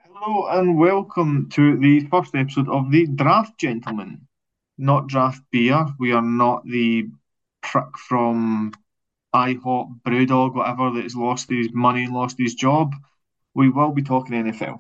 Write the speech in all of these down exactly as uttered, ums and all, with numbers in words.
Hello and welcome to the first episode of the Draft Gentlemen. Not draft beer. We are not the prick from IHOP, Brewdog, whatever that's lost his money and lost his job. We will be talking N F L.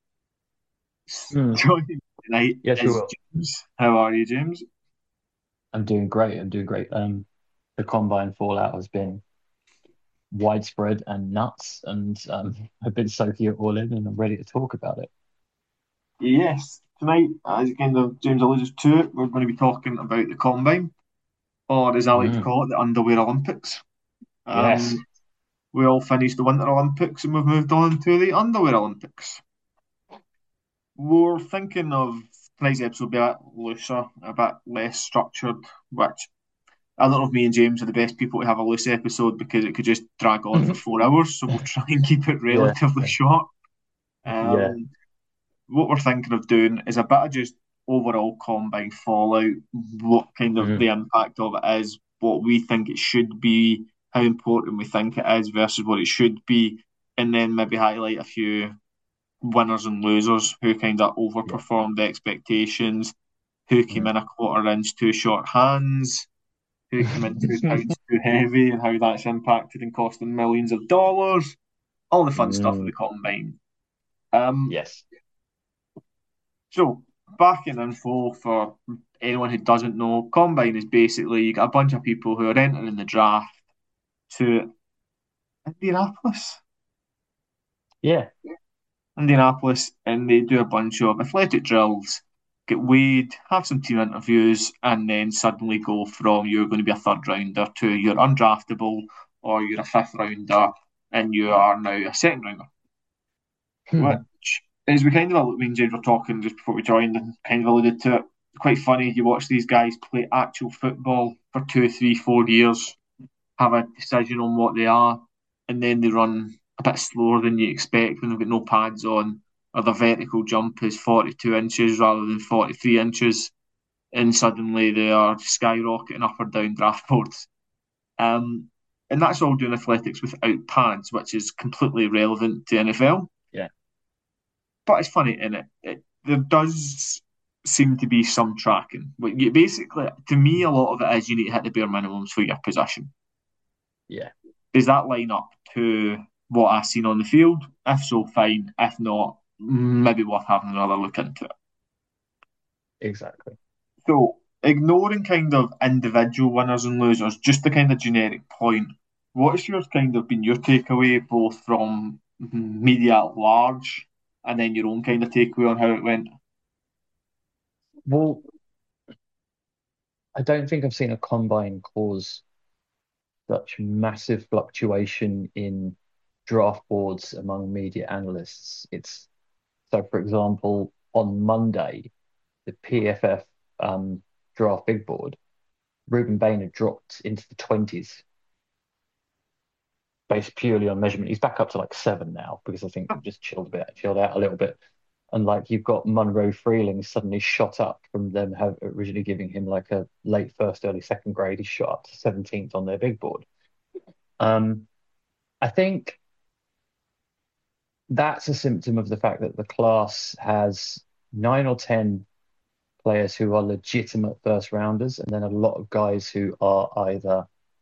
Mm, Joining me tonight yes, you is will. James. How are you, James? I'm doing great. I'm doing great. Um, the combine fallout has been widespread and nuts, and um, I've been soaking it all in, and I'm ready to talk about it. Yes, tonight, as kind of James alluded to, we're going to be talking about the combine, or as I like to Mm, call it, the Underwear Olympics. Um, yes. we all finished the Winter Olympics and we've moved on to the Underwear Olympics. We're thinking of tonight's episode be a bit looser, a bit less structured, which I don't know if me and James are the best people to have a loose episode because it could just drag on for four hours. So we'll try and keep it Yeah. relatively short. Yeah. Um, what we're thinking of doing is a bit of just overall combine fallout, what kind of the Mm, impact of it is, what we think it should be, how important we think it is versus what it should be, and then maybe highlight a few winners and losers who kind of yeah. overperformed expectations, who came Mm. in a quarter inch too short hands, who came in two pounds too heavy, and how that's impacted and cost them millions of dollars. All the fun stuff of Mm, the combine. Um, yes. so back in info for anyone who doesn't know, combine is basically you got a bunch of people who are entering the draft to Indianapolis. Yeah. Indianapolis, and they do a bunch of athletic drills, get weighed, have some team interviews, and then suddenly go from you're going to be a third rounder to you're undraftable or you're a fifth rounder and you are now a second rounder. Which is we kind of, me and Jade were talking just before we joined and kind of alluded to it. Quite funny. You watch these guys play actual football for two, three, four years, have a decision on what they are, and then they run a bit slower than you expect when they've got no pads on, or the vertical jump is forty-two inches rather than forty-three inches, and suddenly they are skyrocketing up or down draft boards. Um, and that's all doing athletics without pads, which is completely irrelevant to N F L. Yeah. But it's funny, in it? it there does seem to be some tracking. But you, basically, to me, a lot of it is you need to hit the bare minimums for your position. Yeah. Does that line up to what I've seen on the field? If so, fine. If not, maybe worth having another look into it. Exactly. So, ignoring kind of individual winners and losers, just the kind of generic point, what's your kind of been your takeaway both from media at large and then your own kind of takeaway on how it went? Well, I don't think I've seen a combine cause such massive fluctuation in draft boards among media analysts. It's so, for example, on Monday, the P F F um, draft big board, Ruben Bain had dropped into the twenties based purely on measurement. He's back up to like seven now because I think we've just chilled a bit, chilled out a little bit. And like you've got Munro Freeling suddenly shot up from them have originally giving him like a late first, early second grade. He's shot up to seventeenth on their big board. Um, I think that's a symptom of the fact that the class has nine or ten players who are legitimate first rounders, and then a lot of guys who are either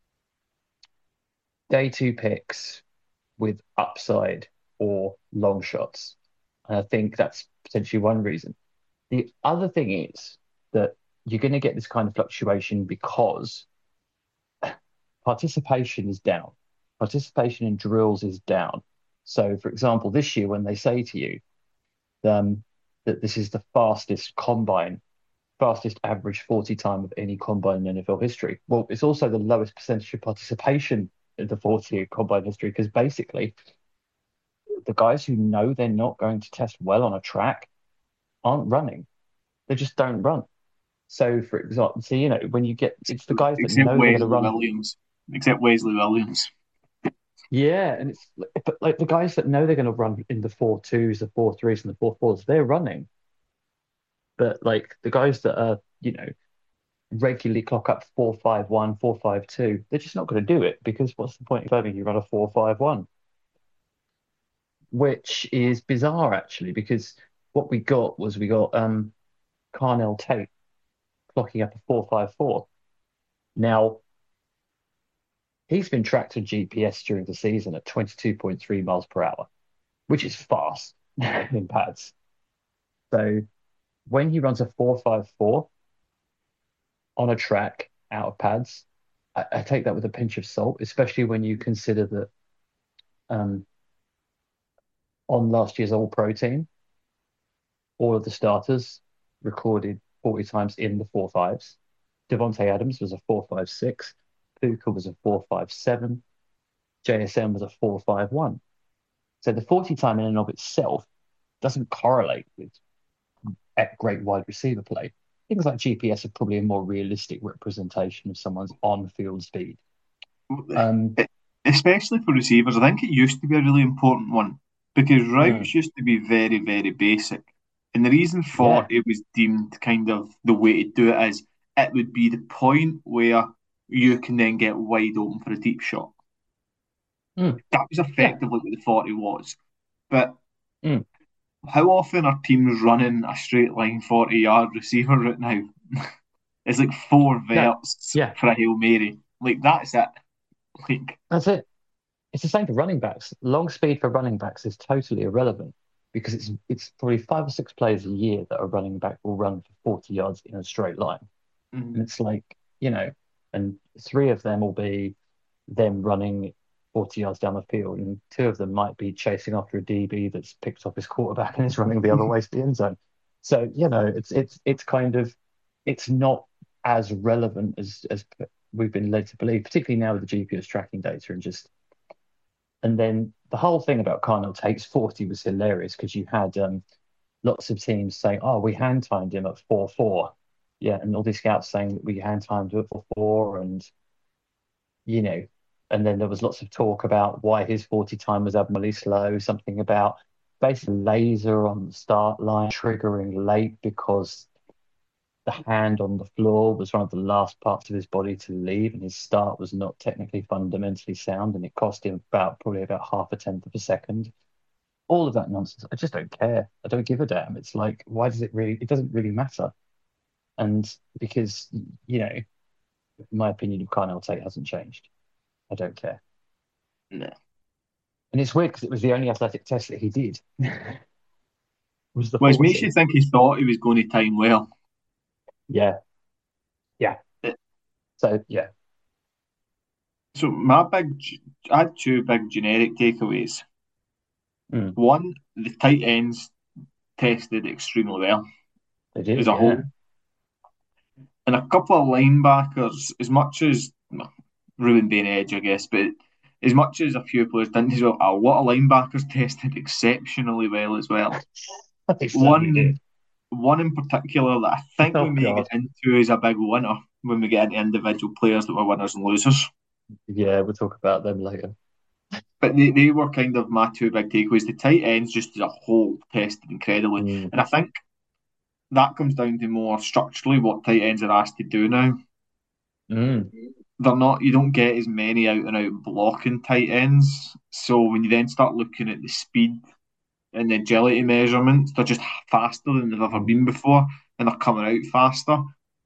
day two picks with upside or long shots. And I think that's potentially one reason. The other thing is that you're going to get this kind of fluctuation because participation is down. Participation in drills is down. So, for example, this year when they say to you um, that this is the fastest combine, fastest average forty time of any combine in N F L history, well, it's also the lowest percentage of participation in the forty year combine history because basically the guys who know they're not going to test well on a track aren't running. They just don't run. So, for example, so you know, when you get it's the guys that Except know they're going to Wesley run. Williams. Except Wesley Williams. Yeah, and it's but like the guys that know they're going to run in the four twos, the four threes, and the four fours, they're running. But like the guys that are, you know, regularly clock up four five one, four five two, they're just not going to do it because what's the point of having you run a four five one? which is bizarre actually, because what we got was we got um Carnell Tate clocking up a four five four. Now, he's been tracked on G P S during the season at twenty-two point three miles per hour, which is fast in pads. So when he runs a four five four on a track out of pads, I, I take that with a pinch of salt, especially when you consider that um, on last year's All Pro team, all of the starters recorded forty times in the four fives. Devontae Adams was a four five six, Puka was a four five seven, J S M was a four five one. So the forty time in and of itself doesn't correlate with great wide receiver play. Things like G P S are probably a more realistic representation of someone's on-field speed. Um, Especially for receivers, I think it used to be a really important one because mm, routes used to be very, very basic. And the reason yeah, forty was deemed kind of the way to do it is it would be the point where you can then get wide open for a deep shot. mm, That was yeah, effectively what the forty was. But mm, how often are teams running a straight line forty yard receiver route now? It's like four no, verts yeah, for a Hail Mary. Like that's it. Like that's it. It's the same for running backs. Long speed for running backs is totally irrelevant because it's it's probably five or six players a year that a running back will run for forty yards in a straight line. And mm, it's like, you know, and three of them will be them running forty yards down the field, and two of them might be chasing after a D B that's picked off his quarterback and is running the other way to the end zone. So, you know, it's it's it's kind of it's not as relevant as as we've been led to believe, particularly now with the G P S tracking data and just and then the whole thing about Carnell Tate's forty was hilarious because you had um, lots of teams saying, "Oh, we hand timed him at four four." Yeah, and all these scouts saying that we hand timed him at four four, and you know, and then there was lots of talk about why his forty time was abnormally slow, something about basically laser on the start line triggering late because the hand on the floor was one of the last parts of his body to leave, and his start was not technically fundamentally sound, and it cost him about probably about half a tenth of a second. All of that nonsense. I just don't care. I don't give a damn. It's like, why does it really? It doesn't really matter. And because, you know, my opinion of Carnell Tate hasn't changed. I don't care. no. And it's weird because it was the only athletic test that he did was the Which makes you forty. think he thought he was going to time well. Yeah, yeah. So yeah. So my big, I had two big generic takeaways. Mm, One, the tight ends tested extremely well they as did, a yeah. whole, and a couple of linebackers. As much as well, ruined being edge, I guess, but as much as a few players didn't as well, a lot of linebackers tested exceptionally well as well. They certainly One, did. one in particular that I think we Oh may get God. into as a big winner when we get into individual players that were winners and losers. Yeah, we'll talk about them later. But they, they were kind of my two big takeaways. The tight ends, just as a whole, tested incredibly. Mm, And I think that comes down to more structurally what tight ends are asked to do now. mm, They're not, you don't get as many out and out blocking tight ends. So when you then start looking at the speed and the agility measurements, they're just faster than they've ever mm. been before and they're coming out faster.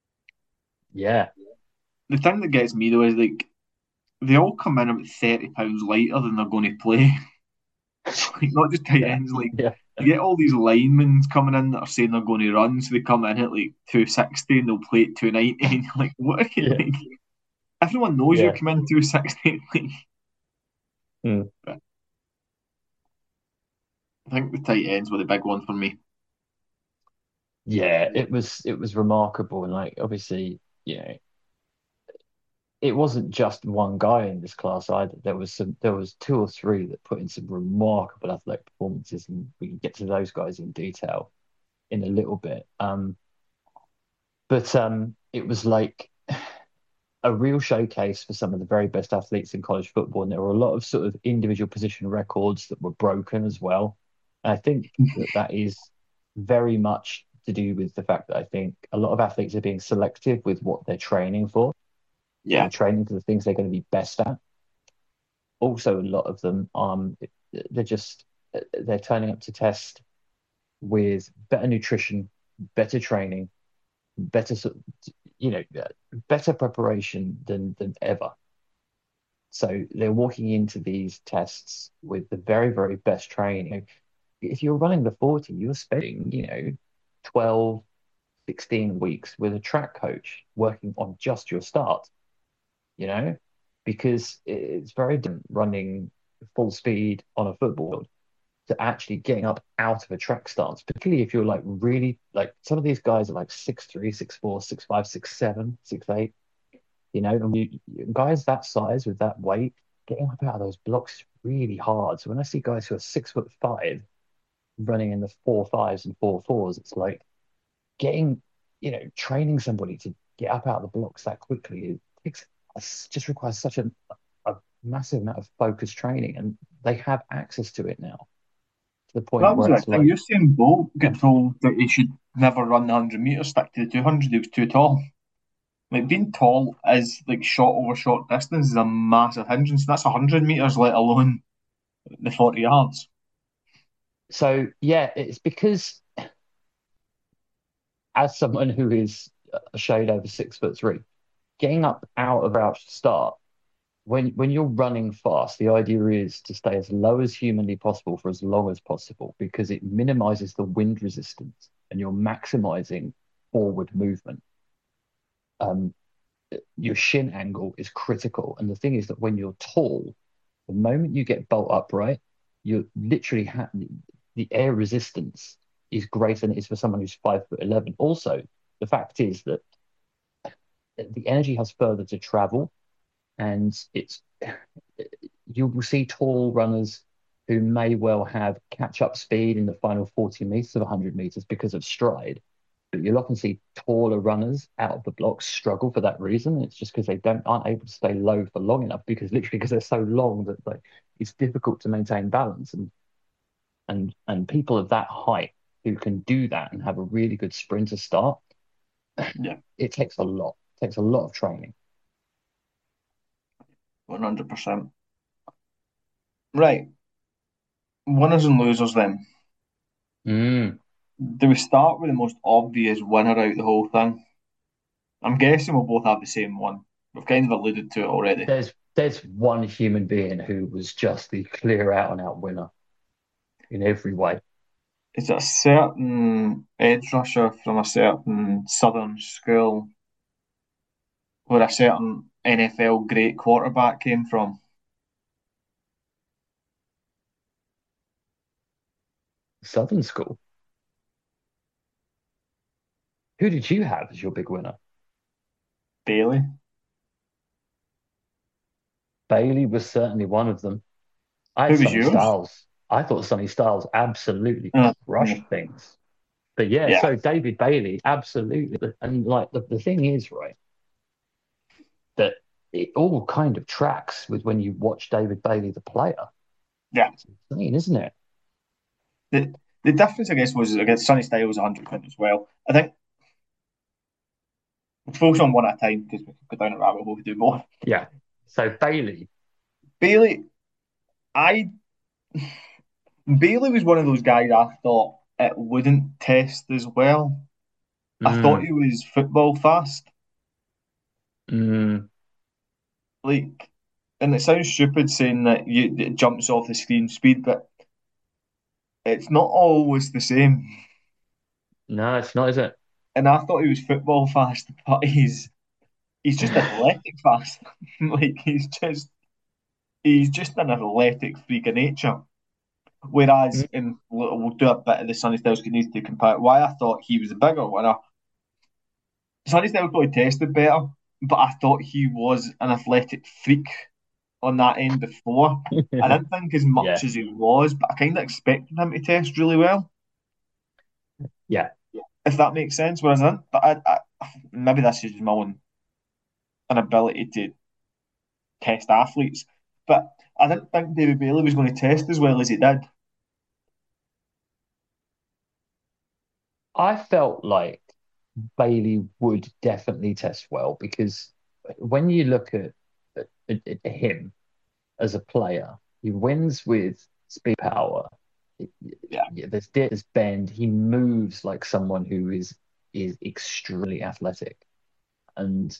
Yeah. The thing that gets me though is like they all come in about thirty pounds lighter than they're going to play. Like not just tight Yeah. ends, like Yeah. you get all these linemen coming in that are saying they're going to run, so they come in at like two sixty and they'll play at two ninety, and you're like, what? Are you, Yeah. like everyone knows you're Yeah. coming two sixty. Like, Mm. but I think the tight ends were the big one for me. Yeah, it was it was remarkable and like obviously, you know, it wasn't just one guy in this class either. There was some there was two or three that put in some remarkable athletic performances and we can get to those guys in detail in a little bit. Um, but um it was like a real showcase for some of the very best athletes in college football. And there were a lot of sort of individual position records that were broken as well. And I think that that is very much to do with the fact that I think a lot of athletes are being selective with what they're training for. So they're Yeah, training for the things they're going to be best at. Also, a lot of them, um, they're just they're turning up to test with better nutrition, better training, better, you know, uh, better preparation than than ever. So they're walking into these tests with the very, very best training. If you're running the forty, you're spending, you know, twelve, sixteen weeks with a track coach working on just your start, you know, because it's very different running full speed on a football field to actually getting up out of a track stance, particularly if you're like really like some of these guys are like six three, six four, six five, six seven, six eight, you know, and you, guys that size with that weight, getting up out of those blocks is really hard. So when I see guys who are six foot five running in the four fives and four fours, it's like getting, you know, training somebody to get up out of the blocks that quickly. It takes just requires such a, a massive amount of focused training, and they have access to it now to the point That was where the it's thing. like, Usain Bolt got told that he should never run the hundred meters, stick to the two hundred. He was too tall. Like being tall is like short over short distance is a massive hindrance. That's a hundred meters, let alone the forty yards. so yeah, it's because as someone who is a shade over six foot three, getting up out of our start when when you're running fast, the idea is to stay as low as humanly possible for as long as possible because it minimizes the wind resistance and you're maximizing forward movement. Um, your shin angle is critical, and the thing is that when you're tall, the moment you get bolt upright, you literally have the air resistance is greater than it is for someone who's five foot eleven. Also, the fact is that the energy has further to travel, and it's you will see tall runners who may well have catch up speed in the final forty meters of one hundred meters because of stride. But you'll often see taller runners out of the blocks struggle for that reason. It's just because they don't aren't able to stay low for long enough because literally because they're so long that like it's difficult to maintain balance. And and and people of that height who can do that and have a really good sprinter start, Yeah, it takes a lot. It takes a lot of training. one hundred percent. Right, winners and losers. Then Mm. do we start with the most obvious winner out of the whole thing? I'm guessing we'll both have the same one. We've kind of alluded to it already. There's there's one human being who was just the clear out and out winner in every way. Is it a certain edge rusher from a certain southern school where a certain N F L great quarterback came from? Southern School. Who did you have as your big winner? Bailey. Bailey was certainly one of them. I had Who was Sonny yours? Styles. I thought Sonny Styles absolutely Uh, crushed things. But yeah, yeah, so David Bailey, absolutely. And like the, the thing is, right, that it all kind of tracks with when you watch David Bailey, the player. yeah. It's insane, isn't it? The the difference, I guess, was against Sunny Styles one hundred quid as well. I think we'll focus on one at a time because we could go down a rabbit hole if we do more. Yeah. So Bailey, Bailey, I Bailey was one of those guys I thought it wouldn't test as well. I thought mm, he was football fast. mm, Like, and it sounds stupid saying that you it jumps off the screen speed, but it's not always the same. no, it's not, is it? And I thought he was football fast, but he's he's just athletic fast. Like he's just he's just an athletic freak of nature. Whereas, Mm. in we'll do a bit of the Sunny Styles needs to compare why I thought he was a bigger winner. Sunny Styles probably tested better, but I thought he was an athletic freak on that end before. I didn't think as much Yeah, as he was, but I kind of expected him to test really well, yeah. if that makes sense. Whereas I didn't, but I, I, maybe this is my own inability to test athletes, but I didn't think David Bailey was going to test as well as he did. I felt like Bailey would definitely test well because when you look at, at, at him as a player, he wins with speed power. Yeah. Yeah, there's dip, there's bend. He moves like someone who is is extremely athletic. And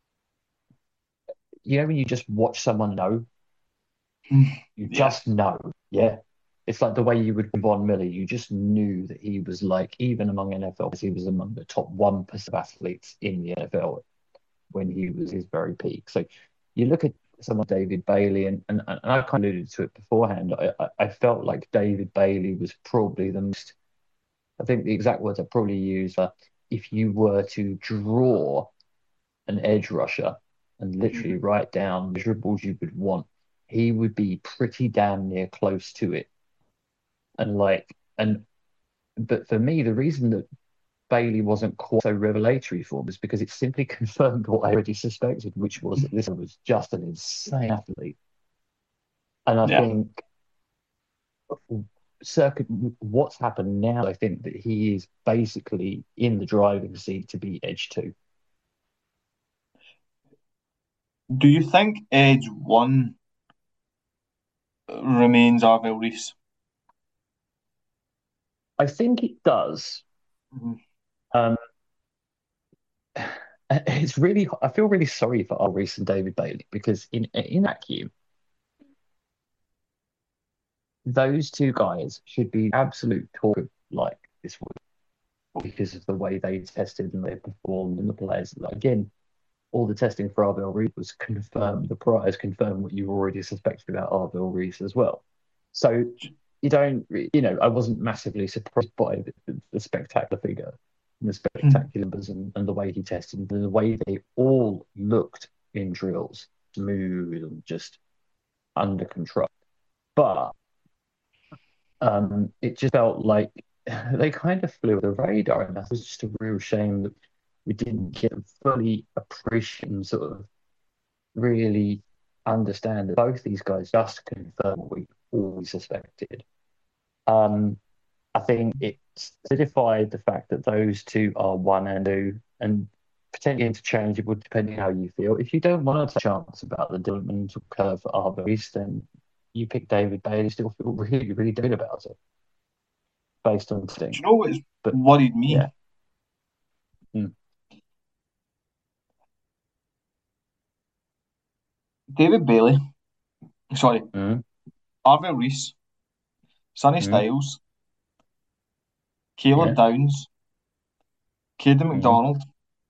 you know when you just watch someone know, you Yeah. just know. Yeah. It's like the way you would with Von Miller. You just knew that he was like, even among N F L, because he was among the top one percent of athletes in the N F L when he was his very peak. So you look at someone David Bailey, and, and, and I kind of alluded to it beforehand. I, I, I felt like David Bailey was probably the most, I think the exact words I probably use are if you were to draw an edge rusher and literally Mhm. write down measurables you would want, he would be pretty damn near close to it. And like, and but for me, the reason that Bailey wasn't quite so revelatory for me is because it simply confirmed what I already suspected, which was that this was just an insane athlete. And I Yeah. think circuit what's happened now, I think that he is basically in the driving seat to be edge two. Do you think Edge one remains Arvell Reese? I think it does. Mhm. Um, it's really, I feel really sorry for our recent David Bailey because in in that queue, those two guys should be absolute talk of like this week because of the way they tested and they performed and the players. Like, again, all the testing for Arvell Reese was confirmed. The priors confirmed what you already suspected about Arvell Reese as well. So you don't, you know, I wasn't massively surprised by the, the spectacular figure and the spectacular numbers and, and the way he tested and the way they all looked in drills, smooth and just under control. But um, it just felt like they kind of flew under the radar, and that was just a real shame that we didn't get fully appreciate and sort of really understand that both these guys just confirmed what we always suspected. Um, I think it solidified the fact that those two are one and two, and potentially interchangeable depending how you feel. If you don't want to take a chance about the developmental curve for Arberis, then you pick David Bailey, still feel really, really good about it based on Do you instinct. know what's But worried yeah, me? mm, David Bailey, sorry, mm, Arvell Reese, Sonny mm, Styles, Caleb yeah, Downs, Caden mm, McDonald,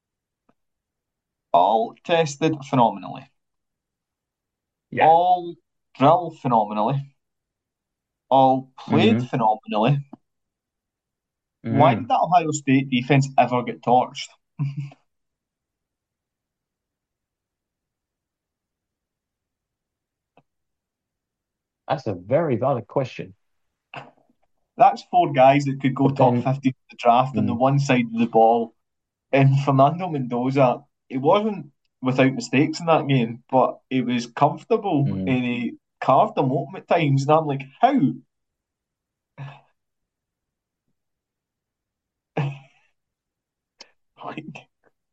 all tested phenomenally, yeah, all drill phenomenally, all played mm, phenomenally. Why mm. did that Ohio State defense ever get torched? That's a very valid question. That's four guys that could go top Depend. fifty in the draft on the Mm, one side of the ball. And Fernando Mendoza, it wasn't without mistakes in that game, but he was comfortable mm. and he carved them open at times. And I'm like, how? Like,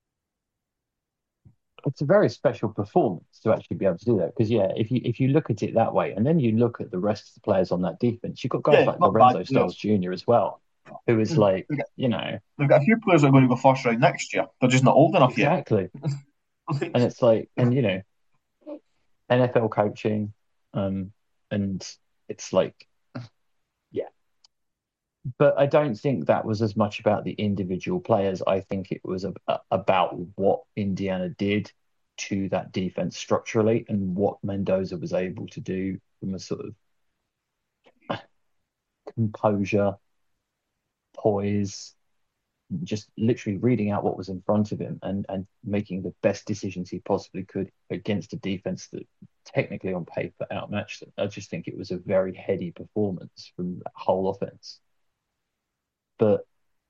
It's a very special performance to actually be able to do that. Because yeah, if you if you look at it that way, and then you look at the rest of the players on that defense, you've got guys yeah, like not bad Lorenzo Styles players. Junior as well, who is They've like, got, you know, they've got a few players that are going to go first round next year. They're just not old enough yet. exactly. Like, And it's like, and you know, N F L coaching, um, and it's like, yeah. But I don't think that was as much about the individual players. I think it was a, a- about what Indiana did to that defense structurally and what Mendoza was able to do from a sort of composure, poise, just literally reading out what was in front of him and and making the best decisions he possibly could against a defense that technically on paper outmatched them. I just think it was a very heady performance from that whole offense. But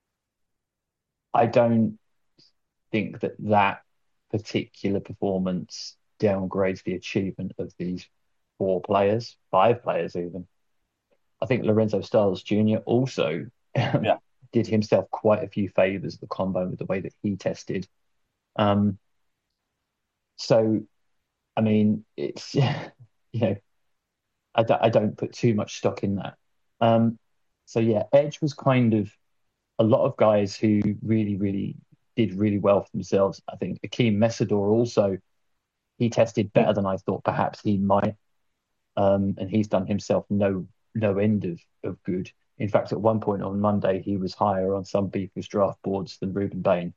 I don't think that that particular performance downgrades the achievement of these four players, five players even. I think Lorenzo Styles Junior also yeah, did himself quite a few favors at the combine with the way that he tested. Um, so, I mean, it's, you know, I, d I don't put too much stock in that. Um, So yeah, Edge was kind of a lot of guys who really, really did really well for themselves. I think Akeem Messador also, he tested Yeah. better than I thought perhaps he might. Um, and he's done himself no no end of, of good. In fact, at one point on Monday, he was higher on some people's draft boards than Ruben Bain.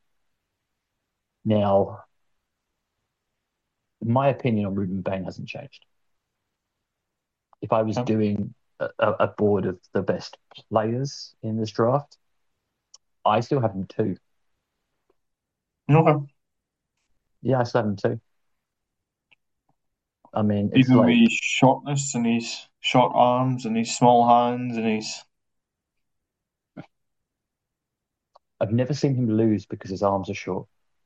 Now, my opinion on Ruben Bain hasn't changed. If I was Okay. doing a, a board of the best players in this draft, I still have him two. Okay. Yeah, I still have him two. I mean, it's Even with his like shortness and his short arms and his small hands and his. I've never seen him lose because his arms are short.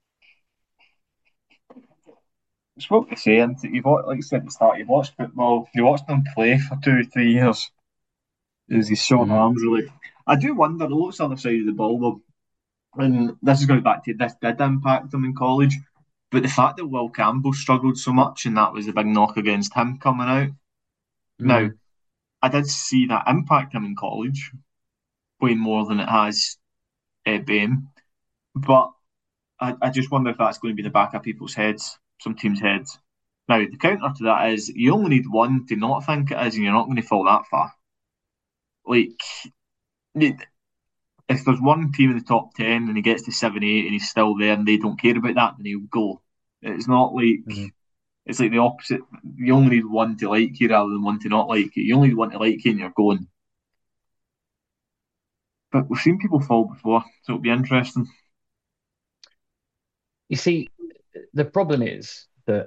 It's what they say, and you've watched, like I said at the start, you've watched football, you watched them play for two, three years. Is his short Hmm. arms really? I do wonder. The looks on the other side of the ball, though, and this is going back to this did impact him in college, but the fact that Will Campbell struggled so much, and that was the big knock against him coming out. Now, Mm. I did see that impact him in college way more than it has uh, been, but I, I just wonder if that's going to be the back of people's heads, some teams' heads. Now, the counter to that is you only need one to not think it is, and you're not going to fall that far. Like, if there's one team in the top ten and he gets to seven, eight, and he's still there and they don't care about that, then he'll go. It's not like Mm. it's like the opposite. You only need one to like you rather than one to not like you. You only need one to like you and you're going. But we've seen people fall before, so it'll be interesting. You see, the problem is that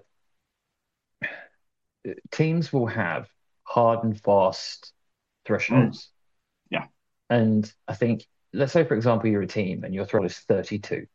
teams will have hard and fast Mm, thresholds. yeah, And I think, let's say, for example, you're a team and your threshold is thirty-two.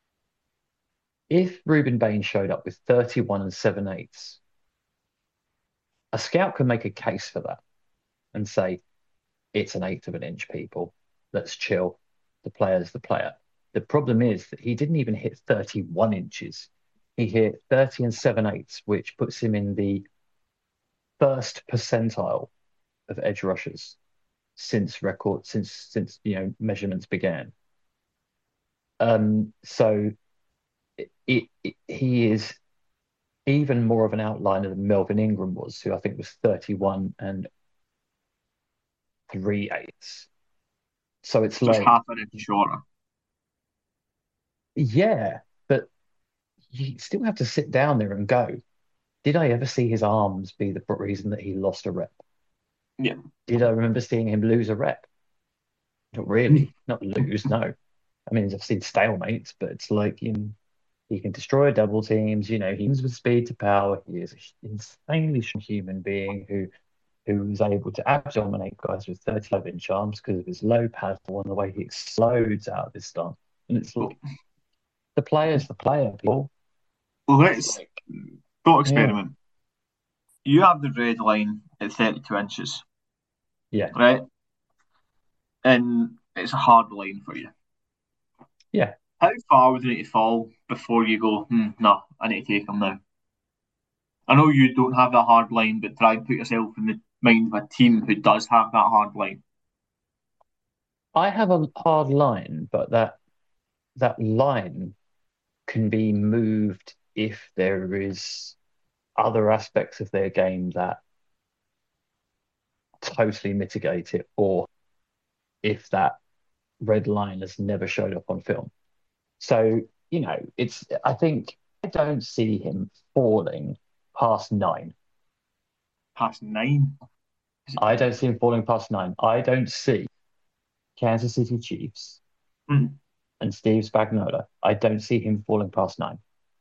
If Ruben Bain showed up with thirty-one and seven eighths, a scout can make a case for that and say, it's an eighth of an inch, people. Let's chill. The player's the player. The problem is that he didn't even hit thirty-one inches. He hit thirty and seven eighths, which puts him in the first percentile of edge rushers since record since since you know measurements began. Um, so it, it, it- he is even more of an outliner than Melvin Ingram was, who I think was thirty-one and three eighths. So it's so it's like, half an inch shorter. yeah, but you still have to sit down there and go, did I ever see his arms be the reason that he lost a rep? Yeah, Did I remember seeing him lose a rep? Not really. Not lose, no. I mean, I've seen stalemates, but it's like you he can destroy double teams. You know, he moves with speed to power. He is an insanely strong human being who who is able to out-dominate guys with thirty-five inch arms because of his low paddle and the way he explodes out of his stance. And it's well, like the player's the player, people. It's let's like, thought yeah, experiment. You have the red line at thirty-two inches, yeah, right? And it's a hard line for you. yeah. How far would you need to fall before you go, hmm, no, I need to take him now? I know you don't have that hard line, but try and put yourself in the mind of a team who does have that hard line. I have a hard line, but that that line can be moved if there is other aspects of their game that totally mitigate it, or if that red line has never showed up on film. So, you know, it's, I think I don't see him falling past nine. Past nine. I don't see him falling past nine. I don't see Kansas City Chiefs Mm, and Steve Spagnuolo. I don't see him falling past nine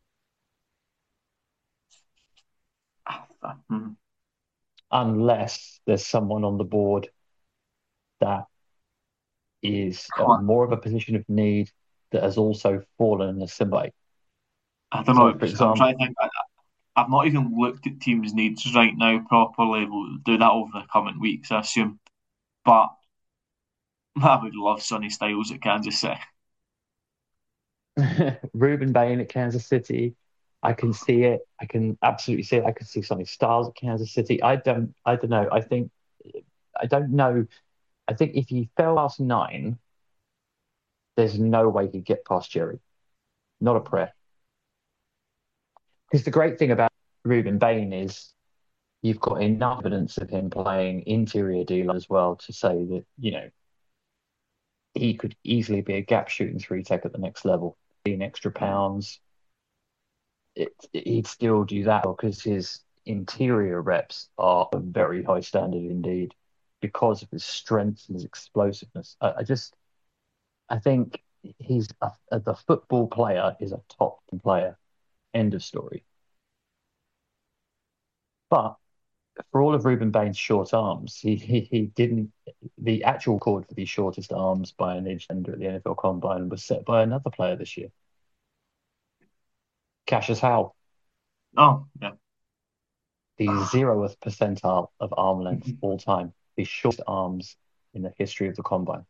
mm. unless there's someone on the board that is at more of a position of need that has also fallen in a similar way. I don't So, know. for I'm example, trying to think. I, I've not even looked at teams' needs right now properly. We'll do that over the coming weeks, I assume. But I would love Sonny Styles at Kansas City. Ruben Bain at Kansas City. I can see it. I can absolutely see it. I could see Sonny Styles at Kansas City. I don't. I don't know. I think I don't know. I think if he fell past nine, there's no way he'd get past Jerry. Not a prayer. Because the great thing about Ruben Bain is you've got enough evidence of him playing interior dealer as well to say that, you know, he could easily be a gap shooting three tech at the next level. In extra pounds, it, he'd still do that because his interior reps are a very high standard indeed because of his strength and his explosiveness. I, I just, I think he's a, the football player is a top player. End of story. But for all of Ruben Bain's short arms, he, he he didn't. The actual record for the shortest arms by an edge defender at the N F L Combine was set by another player this year, Cassius Howell, Oh, yeah. the zeroth percentile of arm length all time, the shortest arms in the history of the Combine.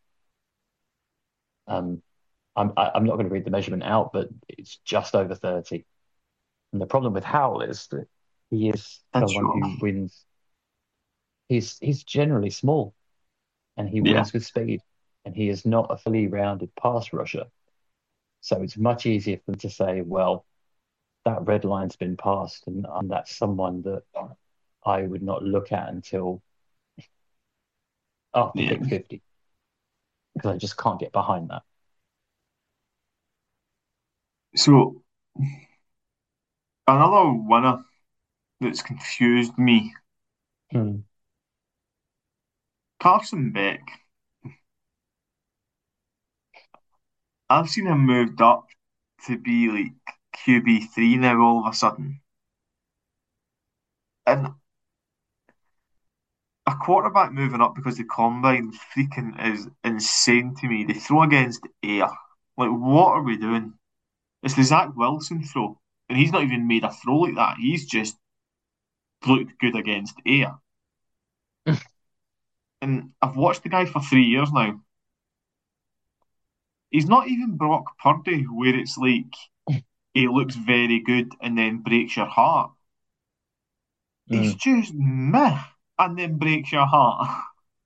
Um, I'm I, I'm not going to read the measurement out, but it's just over thirty. And the problem with Howell is that he is That's someone sure. who wins. He's he's generally small and he Yeah. wins with speed, and he is not a fully rounded pass rusher. So it's much easier for them to say, well, that red line's been passed, and, and that's someone that I would not look at until after Yeah. pick fifty, because I just can't get behind that. So another winner that's confused me, Hmm. Carson Beck. I've seen him moved up to be like Q B three now all of a sudden. And a quarterback moving up because the combine freaking is insane to me. They throw against air. Like, what are we doing? It's the Zach Wilson throw. And he's not even made a throw like that. He's just looked good against air. And I've watched the guy for three years now. He's not even Brock Purdy, where it's like he looks very good and then breaks your heart. He's Mm. just meh and then breaks your heart.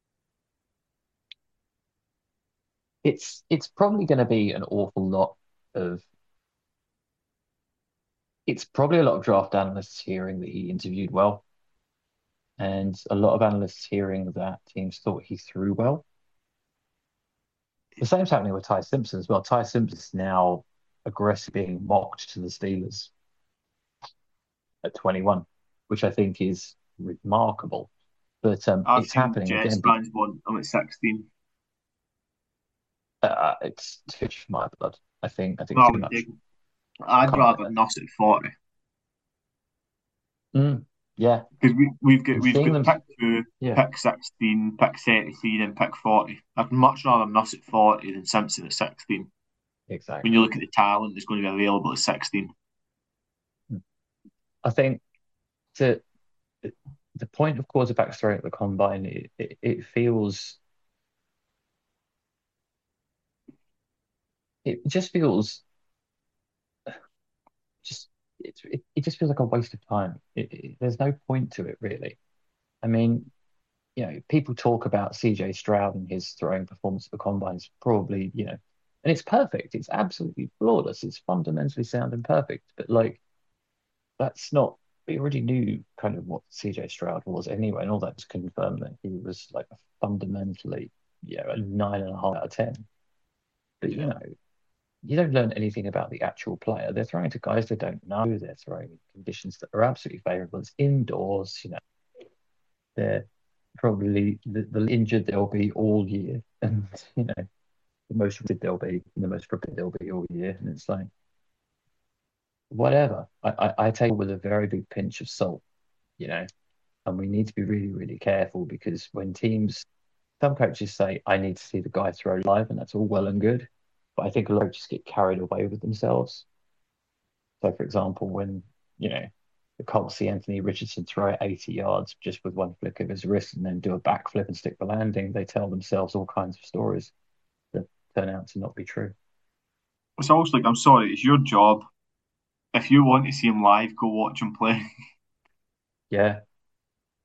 It's it's probably going to be an awful lot of. It's probably a lot of draft analysts hearing that he interviewed well, and a lot of analysts hearing that teams thought he threw well. The same's happening with Ty Simpson as well. Ty Simpson is now aggressively being mocked to the Steelers at twenty-one, which I think is remarkable. But um, I've it's seen happening Jets again because fans want him at sixteen. uh, it's too much for my blood. I think I think No, I it's too would much. take I'd Can't do rather that. Nuss at forty. Mm, yeah, Because we, we've got and we've seeing got them, pick two, yeah, pick sixteen, pick thirty-three, and pick forty. I'd much rather Nuss at forty than Simpson at sixteen. When you exactly. look at the talent that's going to be available at sixteen. Mm. I think to the point of quarterbacks throwing at the combine, it, it, it feels it just feels just it, it, it just feels like a waste of time. It, it, there's no point to it really. I mean, you know, people talk about C J Stroud and his throwing performance at the combines, probably, you know, and it's perfect. It's absolutely flawless. It's fundamentally sound and perfect. But like, that's not, we already knew kind of what C J Stroud was anyway, and all that to confirm that he was like a fundamentally, you know, a nine and a half out of ten. But, you Yeah. know, you don't learn anything about the actual player. They're throwing to guys they don't know. They're throwing in conditions that are absolutely favorable. It's indoors, you know, they're probably the, the injured they'll be all year. And, you know, the most injured they'll be, and the most prepared they'll be all year. And it's like, whatever. I, I, I take it with a very big pinch of salt, you know, and we need to be really, really careful because when teams, some coaches say, I need to see the guy throw live, and that's all well and good. But I think a lot of coaches get carried away with themselves. So, for example, when, you know, the Colts see Anthony Richardson throw it eighty yards just with one flick of his wrist and then do a backflip and stick the landing, they tell themselves all kinds of stories that turn out to not be true. It's almost like, I'm sorry, it's your job. If you want to see him live, go watch him play. Yeah.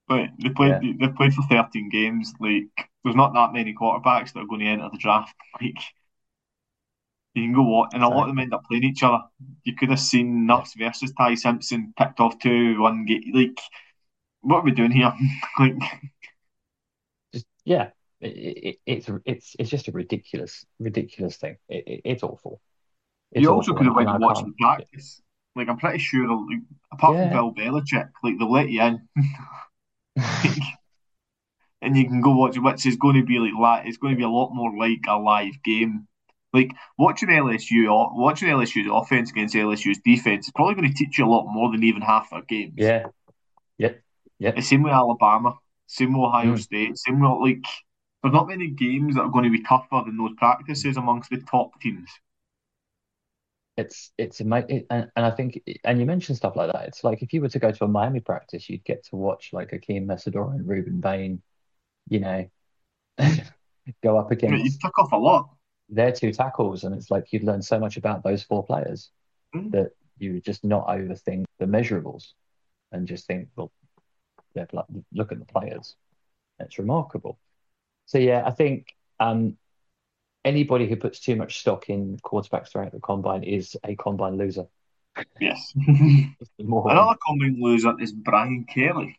But they played Yeah, they played for thirteen games. Like there's not that many quarterbacks that are going to enter the draft. Like you can go what, and a lot of them exactly. end up playing each other. You could have seen Yeah, Nurse versus Ty Simpson picked off two one game. Like what are we doing here? Like just yeah. It, it, it's it's it's just a ridiculous ridiculous thing. It, it, it's awful. It's you also awful, could and, have and went I and watched can't. the practice. Like I'm pretty sure, like, apart from Yeah. Bill Belichick, like they let you in. Like, and you can go watch it, which is going to be like li- it's going to be a lot more like a live game. Like watching L S U, watching L S U's offense against L S U's defense is probably going to teach you a lot more than even half their games. Yeah. Yep. The Yep. same with Alabama, same with Ohio Mm. State, same with like. There's not many games that are going to be tougher than those practices amongst the top teams. It's it's amazing, and, and I think, and you mentioned stuff like that. It's like if you were to go to a Miami practice, you'd get to watch like Akeem Mesidor and Ruben Bain, you know, go up You against pick off a lot. their two tackles, and it's like you'd learn so much about those four players Mm. that you would just not overthink the measurables and just think, well, they're like, look at the players. It's remarkable. So yeah, I think um, anybody who puts too much stock in quarterbacks throughout the combine is a combine loser. Yes. Just a moron. Another common loser is Brian Kelly.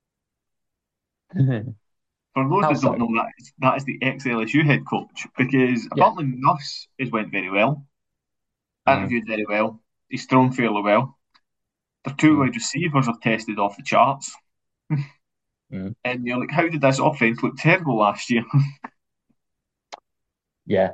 For those How that don't so? know, that is, that is the ex-L S U head coach because Yeah. apparently Nuss has went very well, Mm, interviewed very well, he's thrown fairly well. The two mm, wide receivers are tested off the charts, mm. and you're like, how did this offense look terrible last year? Yeah.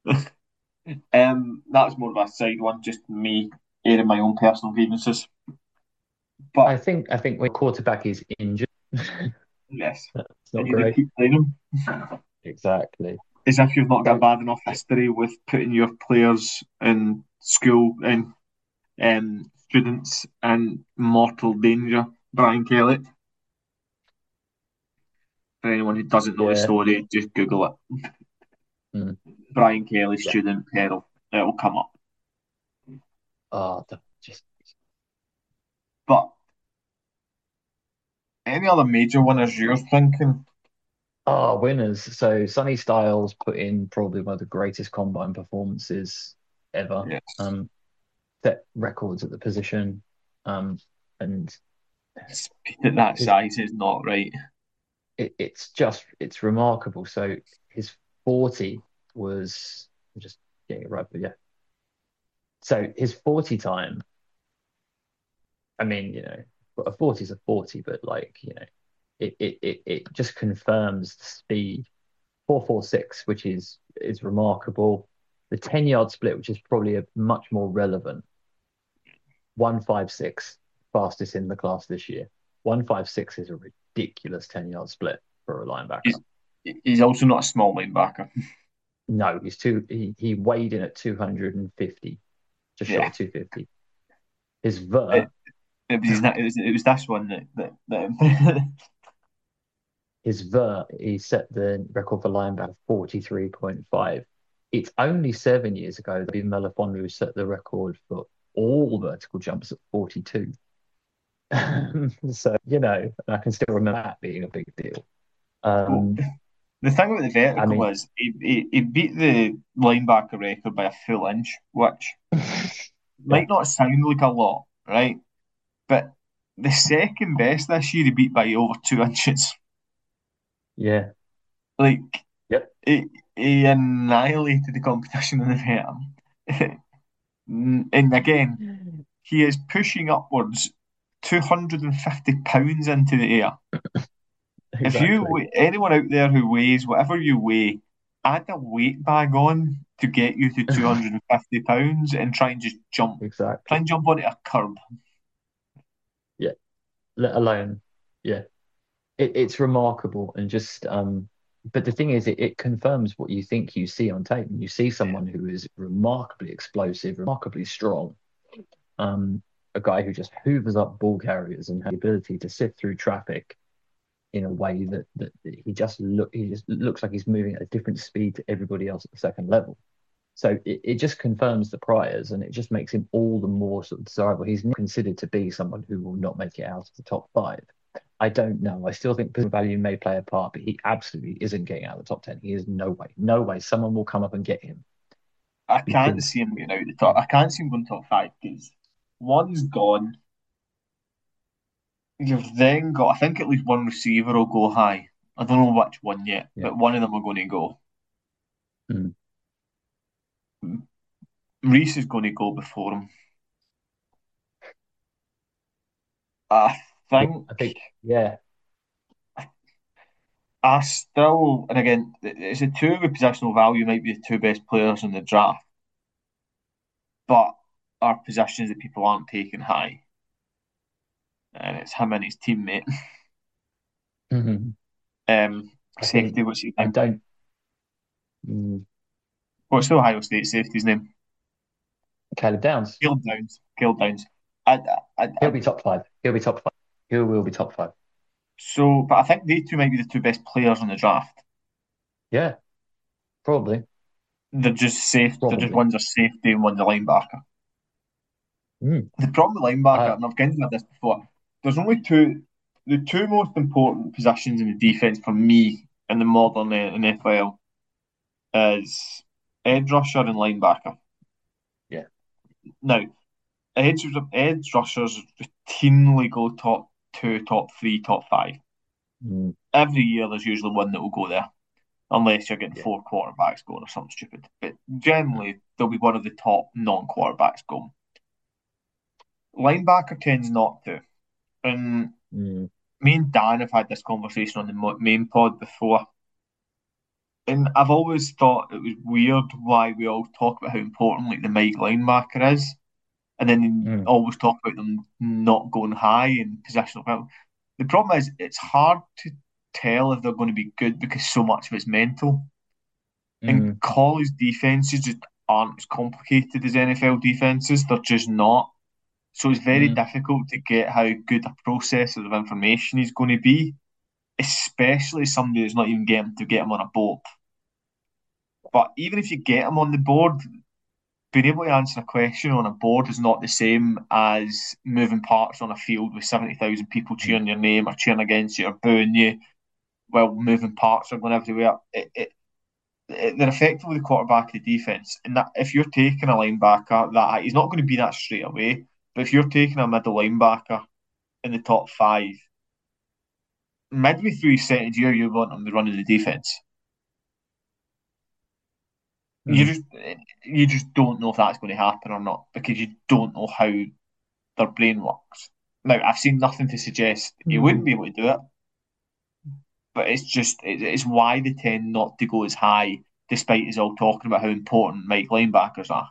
um, that's more of a side one, just me airing my own personal grievances. I But think I think when quarterback is injured, yes, it's and not you just great. keep playing them Exactly. as if you've not got a So bad enough history with putting your players in school and um, students in mortal danger. Brian Kelly. For anyone who doesn't know the yeah. story, just Google it. Mm, Brian Kelly, yeah. student peril. It'll come up. Oh, the, just But any other major winners you're thinking? oh, winners. So Sonny Styles put in probably one of the greatest combine performances ever. Yes. Um, set records at the position. Um, and Speed at that his size is not right. it, it's just it's remarkable. So his forty was I'm just getting it right, but yeah. So his forty time, I mean, you know, a forty is a forty, but like, you know, it it it, it just confirms the speed. four four six, which is is remarkable. The ten yard split, which is probably a much more relevant, one five six, fastest in the class this year. one five six is a ridiculous ten yard split for a linebacker. He's he's also not a small linebacker. No, he's too he, he weighed in at two fifty, just short Yeah. of two fifty. His It, ver it was his, it was it was this one that that, that his ver he set the record for linebacker forty-three point five. It's only seven years ago that Bim Melifonwu set the record for all vertical jumps at forty-two. So, you know, I can still remember that being a big deal. well, Um, the thing about the I vertical mean, is he, he, he beat the linebacker record by a full inch, which yeah, might not sound like a lot, right? But the second best this year he beat by over two inches. yeah, Like yep, he, he annihilated the competition in the air. And again, he is pushing upwards two hundred fifty pounds into the air. If exactly, you, anyone out there who weighs whatever you weigh, add a weight bag on to get you to two hundred fifty pounds and try and just jump. Try exactly. and jump onto a curb. Yeah, let alone, yeah, it, it's remarkable and just, um, but the thing is, it, it confirms what you think you see on tape. You see someone who is remarkably explosive, remarkably strong, um, a guy who just hoovers up ball carriers and has the ability to sift through traffic in a way that, that he just look he just looks like he's moving at a different speed to everybody else at the second level. So it, it just confirms the priors and it just makes him all the more sort of desirable. He's not considered to be someone who will not make it out of the top five. I don't know. I still think position value may play a part, but he absolutely isn't getting out of the top ten. He is no way, no way. Someone will come up and get him I can't because see him getting out of the top. I can't see him going top five because one's gone. You've then got, I think at least one receiver will go high. I don't know which one yet, yeah. but one of them are going to go. Mm. Reese is going to go before him. I Yeah, think I think yeah. I still, and again, it's the two with positional value might be the two best players in the draft, but are positions that people aren't taking high, and it's him and his teammate. Mhm. Um, I think Safety, what's his I name? don't. Mm, What's the Ohio State safety's name? Caleb Downs. Caleb Downs. Caleb Downs. I, I, He'll I, be top five. He'll be top five. He will be top five. so, but I think they two might be the two best players in the draft. Yeah, probably, They're just safe. They're just probably. one's a safety and one's a linebacker. Mm. The problem with linebacker, I and I've kind of had this before, there's only two, the two most important positions in the defense for me in the modern N F L is edge rusher and linebacker. yeah. Now, edge edge rushers routinely go top two, top three, top five. Mm. Every year, there's usually one that will go there, unless you're getting Yeah. four quarterbacks going or something stupid. But generally, there'll be one of the top non-quarterbacks going. Linebacker tends not to, and Mm. me and Dan have had this conversation on the main pod before, and I've always thought it was weird why we all talk about how important like the Mike linebacker is, and then Mm. always talk about them not going high in positional development. The problem is it's hard to tell if they're going to be good because so much of it's mental. And Mm. college defenses just aren't as complicated as N F L defenses. They're just not. So it's very Mm. difficult to get how good a processor of information he's going to be, especially somebody that's not even getting to get him on a board. But even if you get him on the board, being able to answer a question on a board is not the same as moving parts on a field with seventy thousand people Mm. cheering your name or cheering against you or booing you while moving parts are going everywhere. It, it, it, they're effectively the quarterback of the defense. And that if you're taking a linebacker, that he's not going to be that straight away. But if you're taking a middle linebacker in the top five, midway through his second year, you want him to run in the defense. You Mm. just you just don't know if that's going to happen or not because you don't know how their brain works. Now, I've seen nothing to suggest he wouldn't Mm. be able to do it, but it's just it's why they tend not to go as high, despite us all talking about how important Mike linebackers are.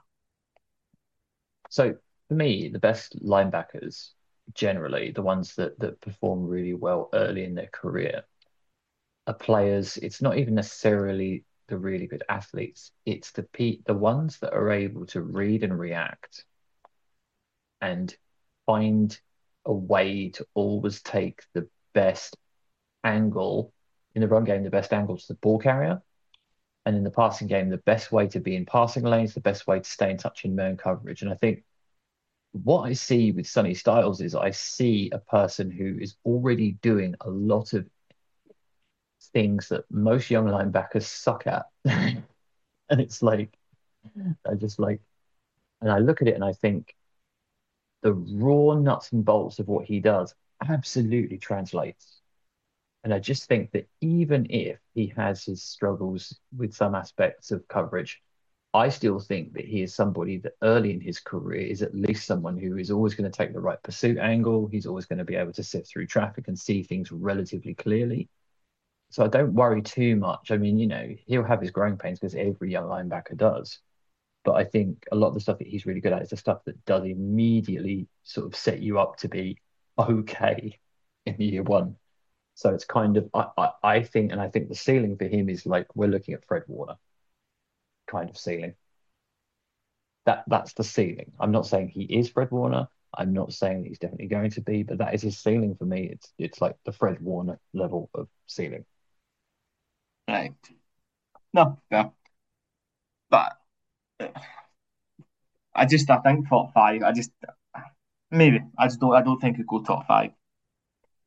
So for me, the best linebackers, generally, the ones that that perform really well early in their career, are players. It's not even necessarily the really good athletes. It's the pe the ones that are able to read and react and find a way to always take the best angle in the run game, the best angle to the ball carrier, and in the passing game, the best way to be in passing lanes, the best way to stay in touch in man coverage. And I think what I see with Sonny Styles is I see a person who is already doing a lot of things that most young linebackers suck at. And it's like, I just like, and I look at it and I think the raw nuts and bolts of what he does absolutely translates. And I just think that even if he has his struggles with some aspects of coverage, I still think that he is somebody that early in his career is at least someone who is always going to take the right pursuit angle. He's always going to be able to sift through traffic and see things relatively clearly. So I don't worry too much. I mean, you know, he'll have his growing pains because every young linebacker does. But I think a lot of the stuff that he's really good at is the stuff that does immediately sort of set you up to be okay in year one. So it's kind of I, I, I think, and I think the ceiling for him is like we're looking at Fred Warner kind of ceiling. That that's the ceiling. I'm not saying he is Fred Warner. I'm not saying that he's definitely going to be, but that is his ceiling for me. It's it's like the Fred Warner level of ceiling. Right. No, yeah. But uh, I just I think top five. I just maybe I just don't I don't think it go top five.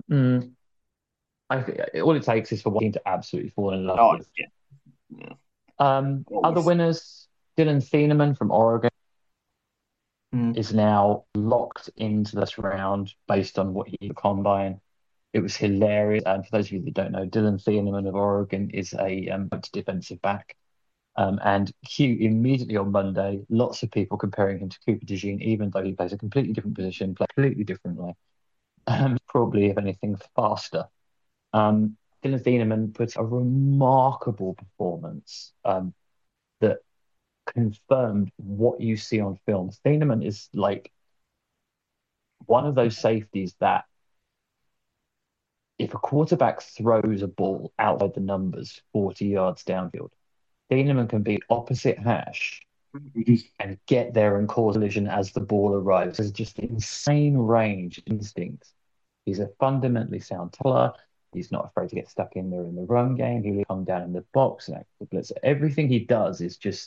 Mm, I think all it takes is for one team to absolutely fall in love Oh, with. yeah, yeah, Um, other always. winners, Dylan Thieneman from Oregon Mm. is now locked into this round based on what he did at the combine. It was hilarious. And for those of you that don't know, Dylan Thieneman of Oregon is a um, defensive back. Um, and Q immediately on Monday, lots of people comparing him to Cooper DeJean, even though he plays a completely different position, plays completely differently, um, probably, if anything, faster. Um, Dylan Thieneman puts a remarkable performance um, that confirmed what you see on film. Thieneman is like one of those safeties that if a quarterback throws a ball outside the numbers forty yards downfield, Thieneman can be opposite hash and get there and cause collision as the ball arrives. There's just insane range instincts. He's a fundamentally sound tackler. He's not afraid to get stuck in there in the run game. He'll come down in the box and act the blitz. Everything he does is just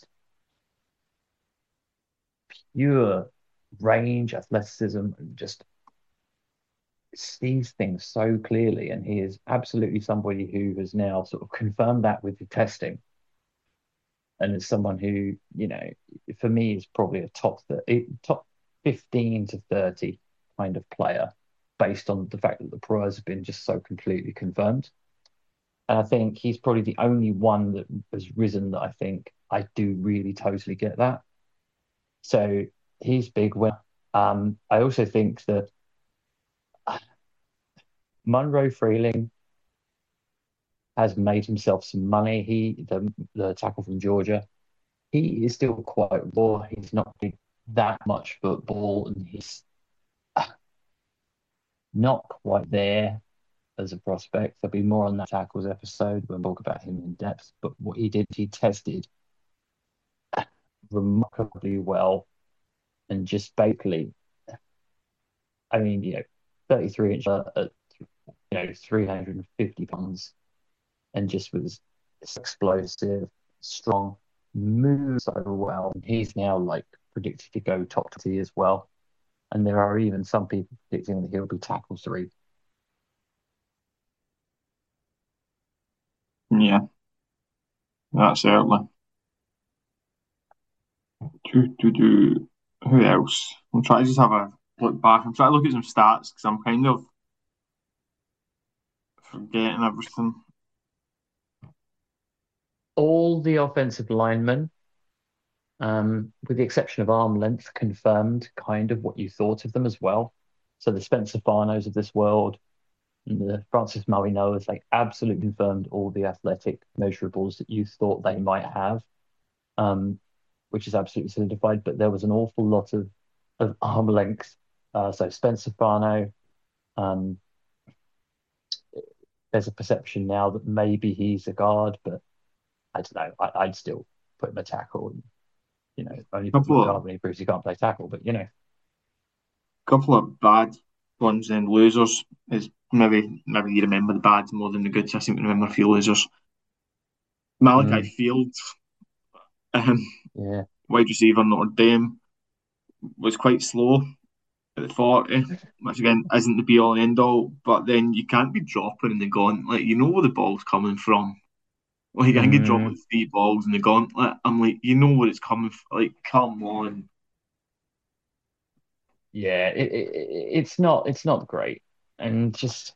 pure range, athleticism, and just sees things so clearly. And he is absolutely somebody who has now sort of confirmed that with the testing. And is someone who, you know, for me is probably a top th top fifteen to thirty kind of player based on the fact that the priors have been just so completely confirmed. And I think he's probably the only one that has risen that I think I do really totally get that. So he's big winner. Um, I also think that Monroe Freeling has made himself some money. He, the, the tackle from Georgia, he is still quite raw. He's not played that much football, and he's not quite there as a prospect. There'll be more on that tackles episode when we talk about him in depth. But what he did, he tested remarkably well, and just basically, I mean, you know, thirty-three inch uh, at you know three hundred fifty pounds, and just was explosive, strong, moves so well. And he's now like predicted to go top twenty as well. And there are even some people predicting that he'll be tackle three. Yeah, that's certainly. Do, do, do. Who else? I'm trying to just have a look back. I'm trying to look at some stats because I'm kind of forgetting everything. All the offensive linemen, um, with the exception of arm length, confirmed kind of what you thought of them as well. So the Spencer Farnos of this world and the Francis Mauigoas, they absolutely confirmed all the athletic measurables that you thought they might have, um, which is absolutely solidified. But there was an awful lot of of arm length. Uh, so Spencer Farno, um, there's a perception now that maybe he's a guard, but I don't know. I, I'd still put him a tackle, and you know, only put him Couple at of guard when he proves he can't play tackle. But you know, couple of bad ones and losers is maybe maybe you remember the bads more than the goods. I seem to remember a few losers. Malachi mm, Fields, um, yeah, wide receiver Notre Dame, was quite slow at the forty, which again isn't the be all and end all. But then you can't be dropping in the gauntlet. You know where the ball's coming from. Like I can get dropped mm, with three balls in the gauntlet. I'm like, you know where it's coming from. Like, come on. yeah. It, it, it's not it's not great, and just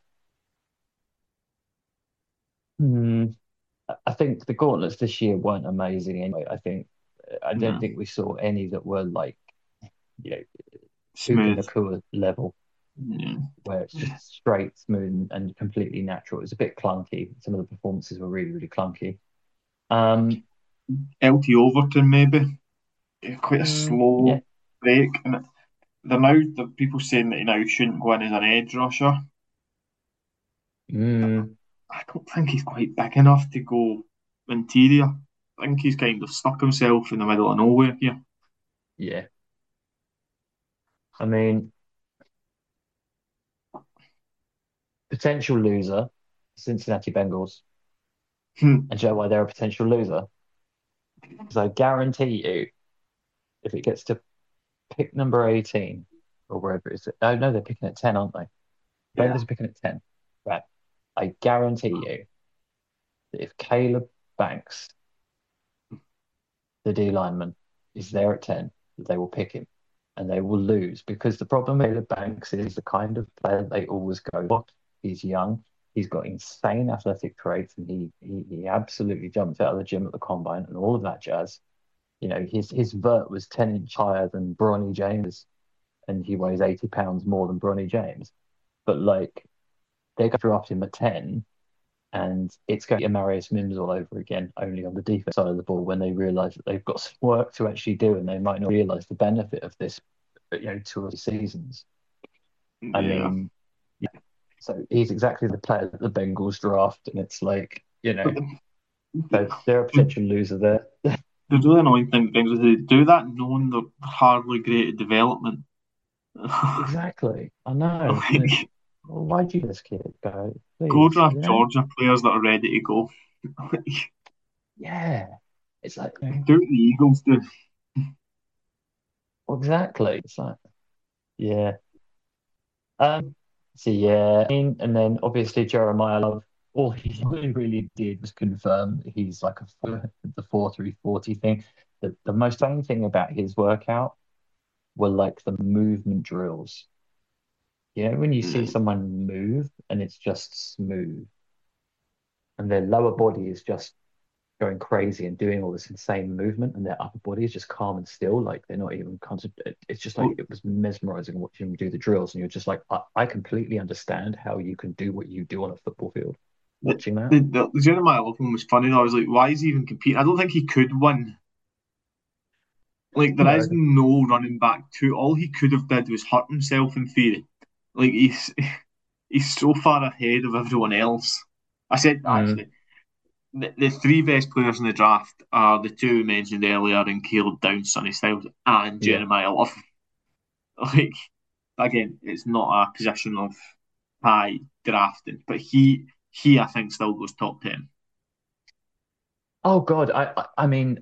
mm, I think the gauntlets this year weren't amazing anyway. I think I don't No, think we saw any that were like you know Puka smooth. Nakua level Yeah. where it's just straight, smooth, and completely natural. It was a bit clunky. Some of the performances were really, really clunky. Um, L T Overton maybe. Quite a mm, yeah, slow break. And they're now the people saying that he now shouldn't go in as an edge rusher. mm, I don't think he's quite big enough to go interior. I think he's kind of stuck himself in the middle of nowhere here. yeah. I mean, potential loser, Cincinnati Bengals. Hmm. And do you know why they're a potential loser? Because I guarantee you, if it gets to pick number eighteen or wherever it is, oh no, they're picking at ten, aren't they? Yeah. Bengals are picking at ten. Right. I guarantee you that if Caleb Banks, the D lineman, is there at ten, they will pick him and they will lose because the problem with Caleb Banks is the kind of player they always go for. He's young, he's got insane athletic traits, and he, he he absolutely jumped out of the gym at the combine and all of that jazz. You know, his his vert was ten inch higher than Bronny James, and he weighs eighty pounds more than Bronny James. But like they go draft him at ten, and it's going to be Marius Mims all over again, only on the defense side of the ball when they realize that they've got some work to actually do, and they might not realize the benefit of this, you know, two or three seasons. I Yeah. mean, yeah, so he's exactly the player that the Bengals draft, and it's like, you know, But the, so they're a potential loser there. the really annoying thing things is they do that knowing they're hardly great at development. Exactly. I know. And it's, Like, well, why'd you let this kid go? go Please, draft you know? Georgia players that are ready to go. Like, Yeah. It's like, you know, do what the Eagles do. well, exactly. It's like, yeah. Um, so yeah, I mean, and then obviously Jeremiah Love, all he really, really did was confirm that he's like a four- the four three forty thing. The the most fun thing about his workout were like the movement drills. You know, when you see Mm. someone move and it's just smooth and their lower body is just going crazy and doing all this insane movement, and their upper body is just calm and still, like they're not even concentrating. It's just like Well, it was mesmerizing watching them do the drills, and you're just like, I, I completely understand how you can do what you do on a football field. the, Watching that, the, the, the Jeremiah Love one was funny though. I was like, why is he even competing? I don't think he could win. Like, there is no, no running back to all he could have did was hurt himself in theory. Like, he's he's so far ahead of everyone else. I said, mm, actually, the, the three best players in the draft are the two we mentioned earlier in Caleb Downs, Sonny Styles, and yeah. Jeremiah Love. Like, again, it's not a position of high drafting, but he he I think still goes top ten. Oh God, I, I, I mean,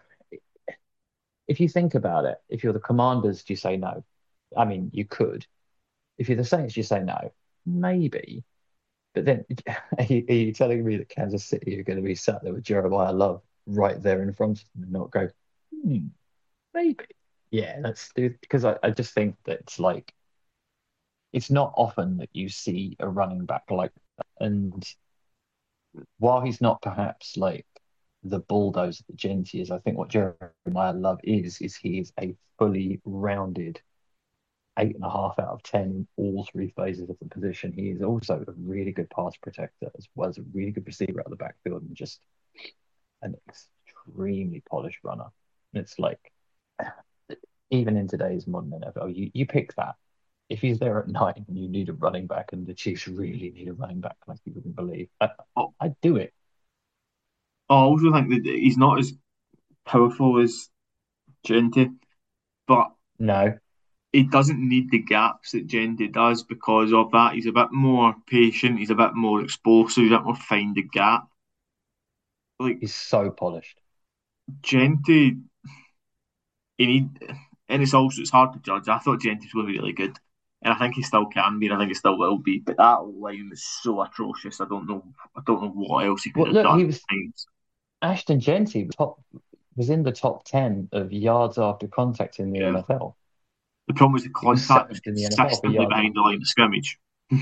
if you think about it, if you're the Commanders, do you say no? I mean, you could. If you're the Saints, you say no, maybe. But then, are you, are you telling me that Kansas City are going to be sat there with Jeremiah Love right there in front of them and not go, hmm, maybe? Yeah, let's do because I, I just think that it's like it's not often that you see a running back like that. And while he's not perhaps like the bulldozer that Genty is, I think what Jeremiah Love is is he is a fully rounded eight and a half out of ten in all three phases of the position. He is also a really good pass protector as well as a really good receiver out of the backfield and just an extremely polished runner. And it's like even in today's modern N F L, you, you pick that. If he's there at nine and you need a running back and the Chiefs really need a running back like you wouldn't believe, I, Oh, I'd do it. I also think that he's not as powerful as Genty, but No, he doesn't need the gaps that Genty does because of that. He's a bit more patient, he's a bit more explosive, he's a bit more find the gap. Like, he's so polished. Genty, he need, and it's also it's hard to judge. I thought Genty was really good, and I think he still can be, and I think he still will be. But that line was so atrocious. I don't know. I don't know what else he could Well, have look, he done was at times. Ashton Genty was top, was in the top ten of yards after contact in the Yeah. N F L. The problem was the He was contact was seventh in the N F L for consistently yards. behind the line of scrimmage.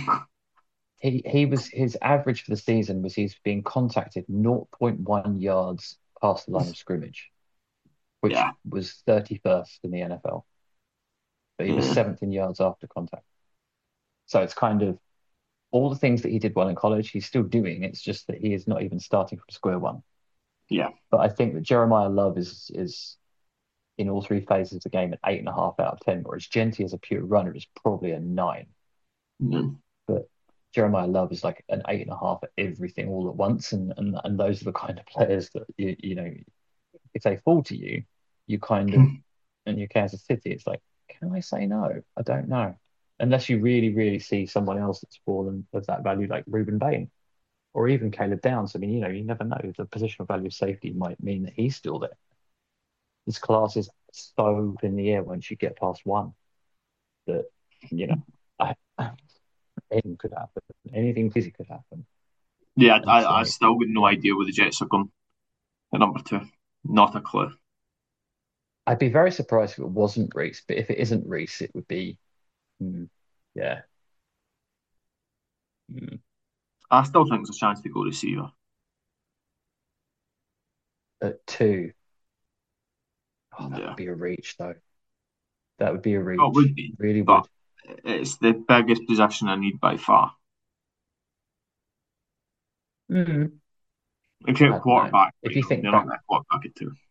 He he was his average for the season was he's being contacted zero point zero point one yards past the line of scrimmage, which Yeah. was thirty-first in the N F L. But he was Mm. seventh in yards after contact. So it's kind of all the things that he did well in college, he's still doing. It's just that he is not even starting from square one. Yeah. But I think that Jeremiah Love is is in all three phases of the game an eight and a half out of ten, whereas Genty as a pure runner is probably a nine. Mm. But Jeremiah Love is like an eight and a half at everything all at once, and and and those are the kind of players that you you know if they fall to you, you kind of in your Kansas City, it's like, can I say no? I don't know, unless you really really see someone else that's fallen of that value, like Ruben Bain or even Caleb Downs. I mean, you know, you never know. The positional value of safety might mean that he's still there. This class is so up in the air once you get past one that you know. I anything could happen. Anything crazy could happen. Yeah, And I, it's I like, still got no idea where the Jets are going at number two. Not a clue. I'd be very surprised if it wasn't Reese, but if it isn't Reese, it would be, hmm, yeah, hmm, I still think there's a chance to go receiver. at two. Oh, that would Yeah. be a reach, though. That would be a Oh, it reach. would be, Really but would. it's the biggest position I need by far. Mm, I Except don't know. quarterback, but If you you know, think you're not back, going to quarterback at two.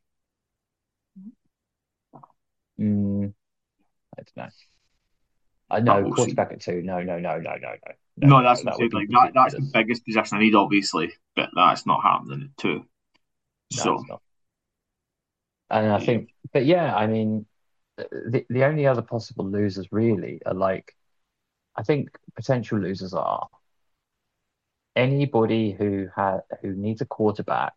mm, I don't know. I But know we'll see. quarterback at two. No, no, no, no, no, no, no, No, no, that's no. what I'm That would saying. be Like that, that's the ridiculous. biggest possession I need, obviously, but that's not happening at two. No, So, it's not. And I yeah. think, but yeah, I mean, the the only other possible losers really are like, I think potential losers are anybody who had who needs a quarterback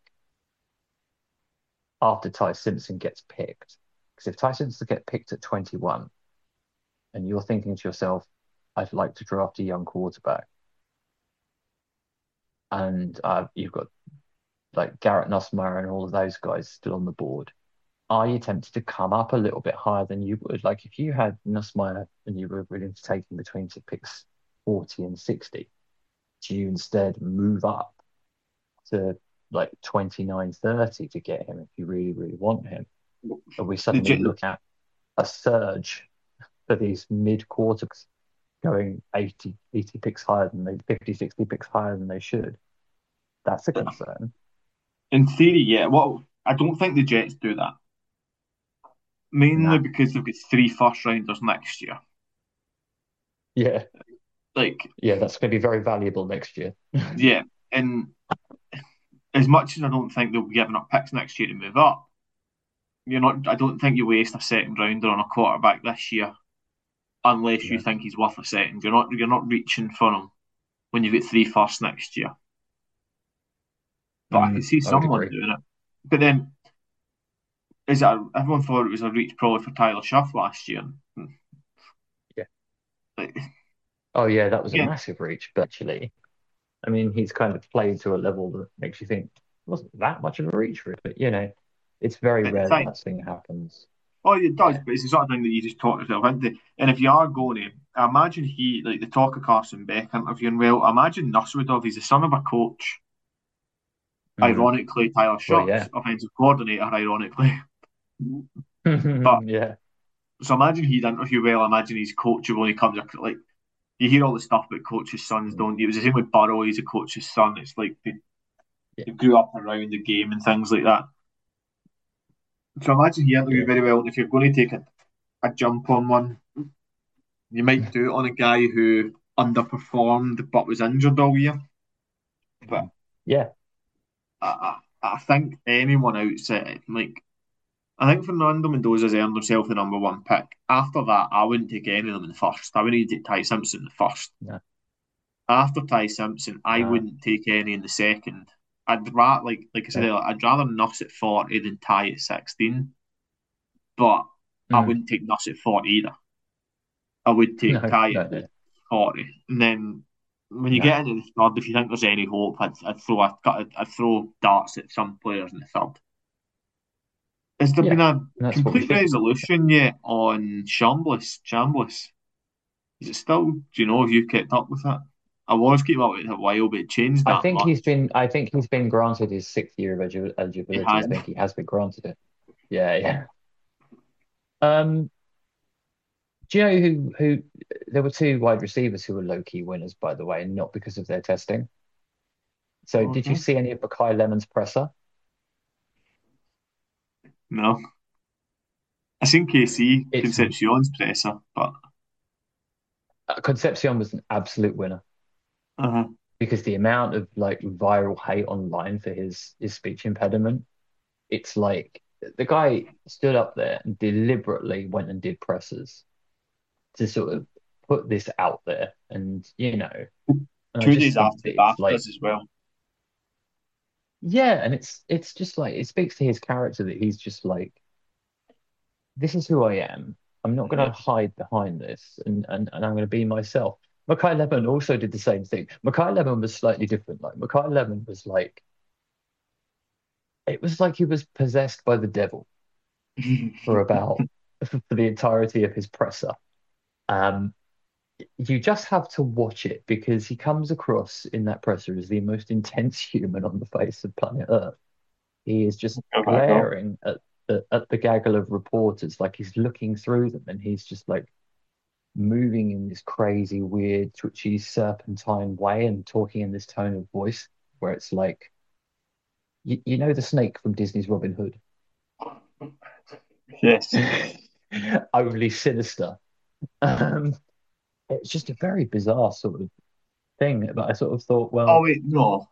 after Ty Simpson gets picked. Because if Ty Simpson gets picked at twenty-one and you're thinking to yourself, I'd like to draft a young quarterback, and uh, you've got like Garrett Nussmeier and all of those guys still on the board, are you tempted to come up a little bit higher than you would? Like if you had Nussmeier and you were willing to take him between to picks forty and sixty, do you instead move up to like twenty-nine, thirty to get him if you really, really want him? Are we The, suddenly J- looking at a surge for these mid quarters going eighty, eighty picks higher than they fifty, sixty picks higher than they should? That's a concern. in theory, yeah. Well, I don't think the Jets do that. Mainly Nah. because they've got three first rounders next year. Yeah. Like, Yeah, that's going to be very valuable next year. yeah. And as much as I don't think they'll be giving up picks next year to move up, you're not. I don't think you waste a second rounder on a quarterback this year unless you No. think he's worth a second. You're not. You're not reaching for him when you get three firsts next year. But I can Mm, see I would someone agree. doing it. But then, is it? A, everyone thought it was a reach probably for Tyler Shuff last year. Yeah. Like, Oh, yeah, that was a yeah, massive reach, but actually, I mean, he's kind of played to a level that makes you think it wasn't that much of a reach for it. But, you know, it's very at the rare that time. that thing happens. Oh, it does, Yeah. but it's the sort of thing that you just talk yourself into. And if you are going to, I imagine he, like the talk of Carson Beck interviewing, well, I imagine Nuswidov, he's the son of a coach. Mm. Ironically, Tyler Well, Shuck's yeah. offensive coordinator, ironically. But Yeah. so imagine he'd interview well. I imagine he's coachable when he comes across. Like, you hear all the stuff about coaches' sons, Mm. don't you? It was the same with Burrow, he's a coach's son. It's like they, Yeah. they grew up around the game and things like that. So imagine he interviewed Yeah. very well. And if you're going to take a, a jump on one, you might do it on a guy who underperformed but was injured all year. But Mm. Yeah. I, I, I think anyone outside, like, I think Fernando Mendoza's earned himself the number one pick. After that, I wouldn't take any of them in the first. I wouldn't take Ty Simpson in the first. No. After Ty Simpson, I No. wouldn't take any in the second. I'd rather, like, like I said, No. I'd rather Nuss at forty than Ty at sixteen. But I Mm. wouldn't take Nuss at forty either. I would take No. Ty No. at No. forty, and then when you No. get into the third, if you think there's any hope, I'd, I'd throw a, I'd, I'd throw darts at some players in the third. Has there been Yeah. a And that's what we complete should. resolution yet on Chambliss? Chambliss, is it still? Do you know if you've kept up with that? I was keeping up with it a while, but it changed I that think much. he's been. I think he's been granted his sixth year of egi- It eligibility. I has. think he has been granted it. Yeah. Yeah. Um. Do you know who who? There were two wide receivers who were low key winners, by the way, not because of their testing. So, did you Okay. see any of Bakai Lemon's presser? No, I seen K C It's Concepcion's presser, but uh, Concepcion was an absolute winner uh because the amount of like viral hate online for his his speech impediment, it's like the guy stood up there and deliberately went and did pressers to sort of put this out there, and you know, and I two just days think after the that it's BAFTAs like, as well. yeah, and it's it's just like it speaks to his character that he's just like, this is who I am. I'm not going to hide behind this, and and, and I'm going to be myself. Mackay Lemon also did the same thing. Mackay Lemon was slightly different. Like Mackay Lemon was like it was like he was possessed by the devil for about for the entirety of his presser. Um, you just have to watch it because he comes across in that presser as the most intense human on the face of planet Earth. He is just Go back up. glaring at the at the gaggle of reporters, like he's looking through them, and he's just like moving in this crazy, weird, twitchy, serpentine way, and talking in this tone of voice where it's like, you, you know, the snake from Disney's Robin Hood, Yes. only sinister. Um, it's just a very bizarre sort of thing. But I sort of thought, Oh well, wait, no.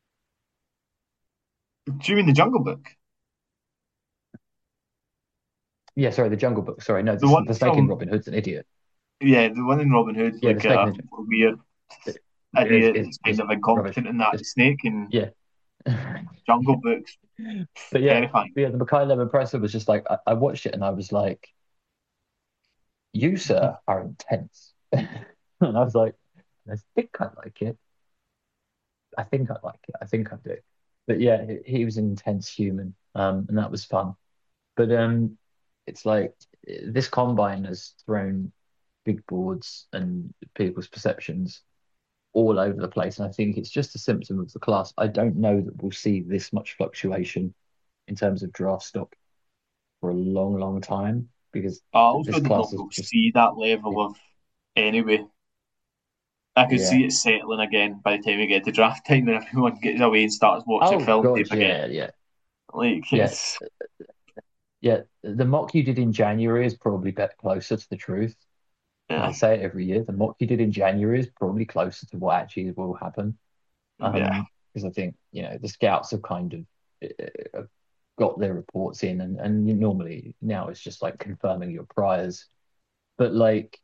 Do you mean the Jungle Book? yeah, sorry, the Jungle Book. Sorry, no, The the, one the snake in from Robin Hood's an idiot. yeah, the one in Robin Hood, Yeah, the like snake a in weird the is idiot is that's kind is of rubbish. incompetent in that. It's, The snake in yeah. Jungle Book's But yeah, terrifying. yeah, the Mackay Lemon Presser was just like I, I watched it and I was like, "You, sir, are intense," and I was like, "I think I like it. I think I like it. I think I do." But yeah, he, he was an intense human, um, and that was fun. But um, it's like this combine has thrown big boards and people's perceptions all over the place, and I think it's just a symptom of the class. I don't know that we'll see this much fluctuation in terms of draft stock for a long, long time because I also this don't know class if is we'll just, see that level of anyway. I could yeah. see it settling again by the time we get to draft time and everyone gets away and starts watching Oh film tape God, again. yeah, yeah, Like yeah, it's yeah. The mock you did in January is probably better closer to the truth. And I yeah, say it every year. The mock you did in January is probably closer to what actually will happen. yeah. Um, because I think, you know, the scouts have kind of uh, got their reports in, and and you normally now it's just like confirming your priors. But like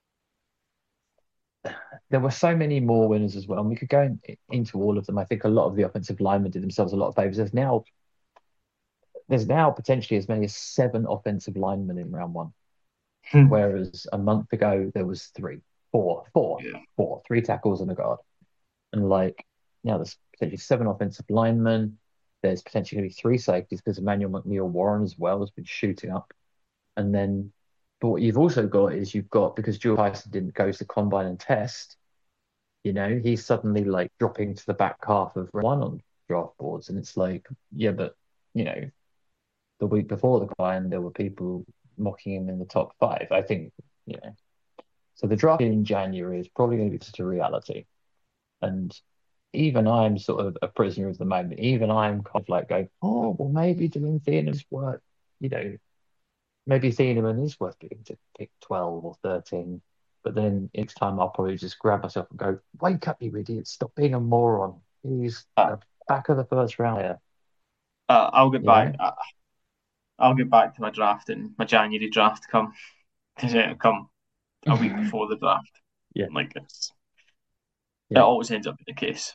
there were so many more winners as well, and we could go in, into all of them. I think a lot of the offensive linemen did themselves a lot of favors. There's now there's now potentially as many as seven offensive linemen in round one, whereas a month ago there was three, four, four, Yeah. four, three tackles and a guard. And like now there's potentially seven offensive linemen. There's potentially going to be three safeties because Emmanuel McNeil Warren as well has been shooting up. And then, but what you've also got is you've got because Jewel Tyson didn't go to the combine and test, you know, he's suddenly like dropping to the back half of one on draft boards. And it's like, yeah, but you know, the week before the combine, there were people mocking him in the top five. I think, you know, so the draft in January is probably going to be just a reality. And even I'm sort of a prisoner of the moment. Even I'm kind of like going, oh, well, maybe Dylan Thieneman's worth, you know, maybe Thieneman is worth being to pick twelve or thirteen. But then next time I'll probably just grab myself and go, wake up, you idiot. Stop being a moron. He's Uh, the back of the first round here, uh, I'll get you back. know? Uh, I'll get back to my draft and my January draft come come a week before the draft. Yeah, Like it's it yeah. always ends up being the case.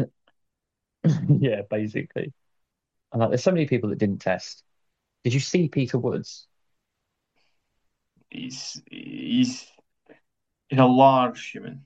Yeah, basically. And like, there's so many people that didn't test. Did you see Peter Woods? He's he's he's a large human.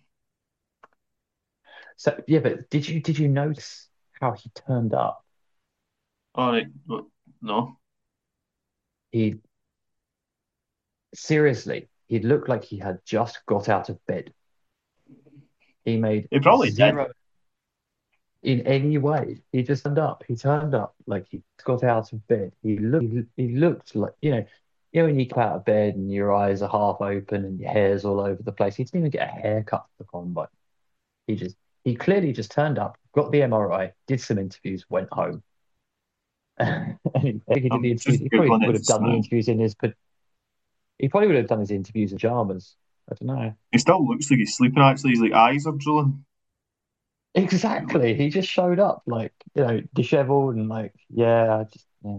So yeah, but did you did you notice how he turned up? All right, well, no, He seriously, he looked like he had just got out of bed. He made he probably did. zero in any way. He just turned up. He turned up like he got out of bed. He looked he, he looked like, you know, you know when you come out of bed and your eyes are half open and your hair's all over the place. He didn't even get a haircut for the combine. He just he clearly just turned up, got the M R I, did some interviews, went home. And he, he did the I'm interviews. just He probably googling would it have just done the now. interviews in his he probably would have done his interviews in pajamas. I don't know. He still looks like he's sleeping. Actually, his like eyes are drooling. Exactly. He just showed up like, you know, disheveled and like, yeah, I just yeah,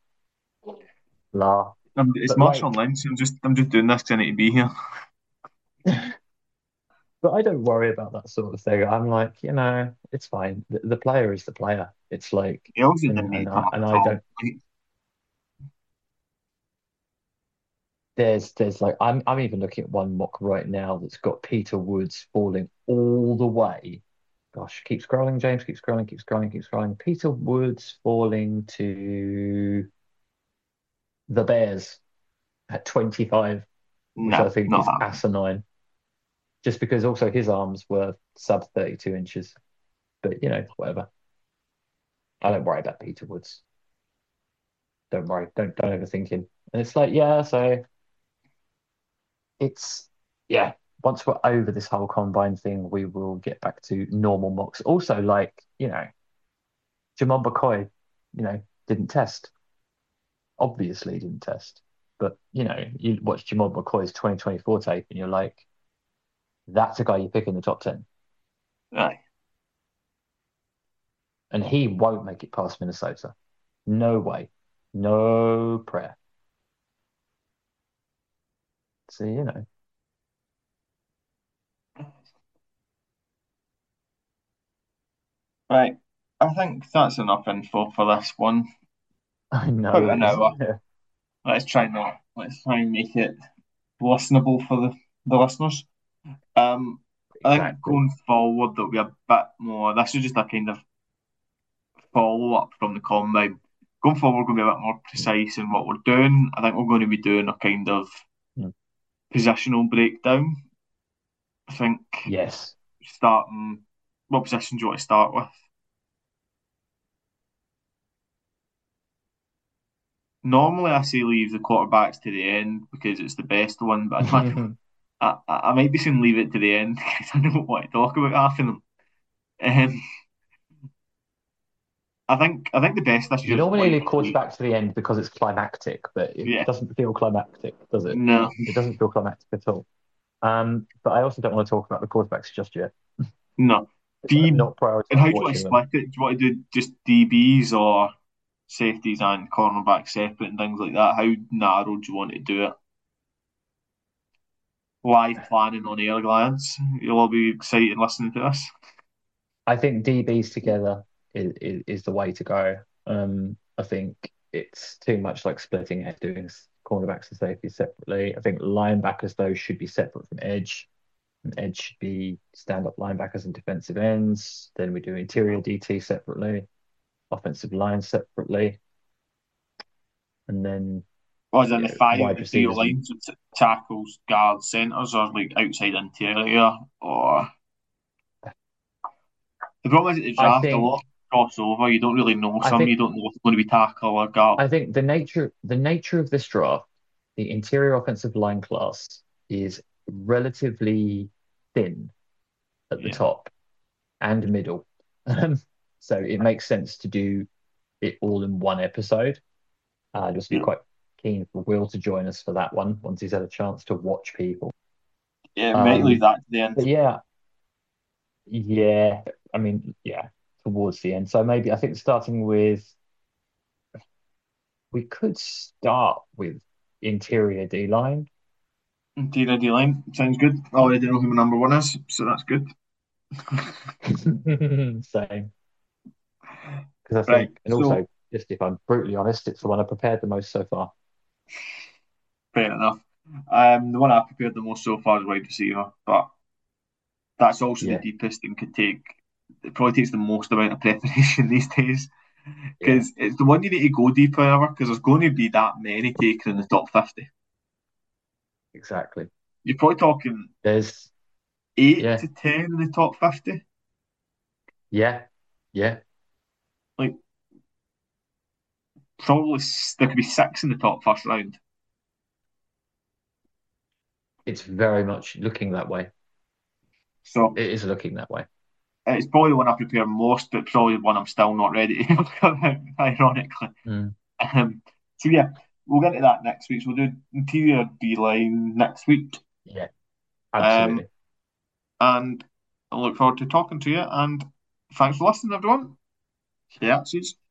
blah. Um, it's But Marshall like, Lynch. I'm just I'm just doing this because I need to be here. but I don't worry about that sort of thing. I'm like, you know, it's fine. The, the player is the player. It's like, He also and didn't need and to turn I up and at I all. don't. Like, there's there's like I'm I'm even looking at one mock right now that's got Peter Woods falling all the way. Gosh, keep scrolling, James, keep scrolling, keep scrolling, keep scrolling. Peter Woods falling to the Bears at twenty-five, which I No, think not is happening. asinine. Just because also his arms were sub thirty-two inches. But you know, whatever. I don't worry about Peter Woods. Don't worry. Don't don't overthink him. And it's like, yeah, so it's yeah. Once we're over this whole combine thing, we will get back to normal mocks. Also, like, you know, Jamal McCoy, you know, didn't test. Obviously didn't test. But, you know, you watch Jamal McCoy's twenty twenty-four tape and you're like, that's a guy you pick in the top ten. Aye. And he won't make it past Minnesota. No way. No prayer. So, you know, Right. I think that's enough info for this one. I know About it an is. hour. Yeah, Let's try not. Let's try and make it listenable for the, the listeners. Um, I think exactly. going forward there'll be a bit more. This is just a kind of follow up from the combine. Going forward, we're going to be a bit more precise in what we're doing. I think we're going to be doing a kind of Mm. positional breakdown. I think Yes. starting, what position do you want to start with? Normally, I say leave the quarterbacks to the end because it's the best one, but I don't. I, I I might be saying leave it to the end because I don't want to talk about half of them. Um, I think I think the best this You year is normally leave likely. quarterback to the end because it's climactic, but it Yeah, doesn't feel climactic, does it? no, It doesn't feel climactic at all. Um, but I also don't want to talk about the quarterbacks just yet. no. I've D not and how prioritized do you want to watching them. split it? Do you want to do just D Bs or safeties and cornerbacks separate and things like that? How narrow do you want to do it? Live planning on air glance. You'll all be excited listening to this. I think D Bs together is, is, is the way to go. Um, I think it's too much like splitting it, doing cornerbacks and safeties separately. I think linebackers, though, should be separate from edge. And edge should be stand-up linebackers and defensive ends. Then we do interior D T separately, offensive line separately, and then Was in you the know five of wide the three receivers and lines of t- tackles, guards, centres, or like outside interior? Or the problem is at the I draft, a think lot crossover. You don't really know I some. You think don't know what's going to be tackle or guard. I think the nature the nature of this draft, the interior offensive line class is relatively thin at the Yeah. top and middle. Um, so it makes sense to do it all in one episode. Uh, just be Yeah. quite keen for Will to join us for that one once he's had a chance to watch people. Yeah, might leave Um, that to the end. but yeah, yeah, I mean, yeah, towards the end. So maybe I think starting with we could start with interior D line. Interior D line sounds good. I already know who my number one is, so that's good. Same. Because I Right. think, and So also, just if I'm brutally honest, it's the one I prepared the most so far. fair enough. Um, the one I've prepared the most so far is wide receiver, but that's also the Yeah, deepest and could take. It probably takes the most amount of preparation these days yeah, because it's the one you need to go deep however because there's going to be that many taken in the top fifty. exactly. You're probably talking There's, eight yeah, to ten in the top fifty. yeah, yeah. Like probably there could be six in the top first round. It's very much looking that way. So It is looking that way. it's probably the one I prepare most, but probably the one I'm still not ready to look at, ironically. Mm, Um, so yeah, we'll get to that next week. So we'll do interior D line next week. yeah, Um, absolutely. and I look forward to talking to you. And thanks for listening, everyone. Yeah, cheers.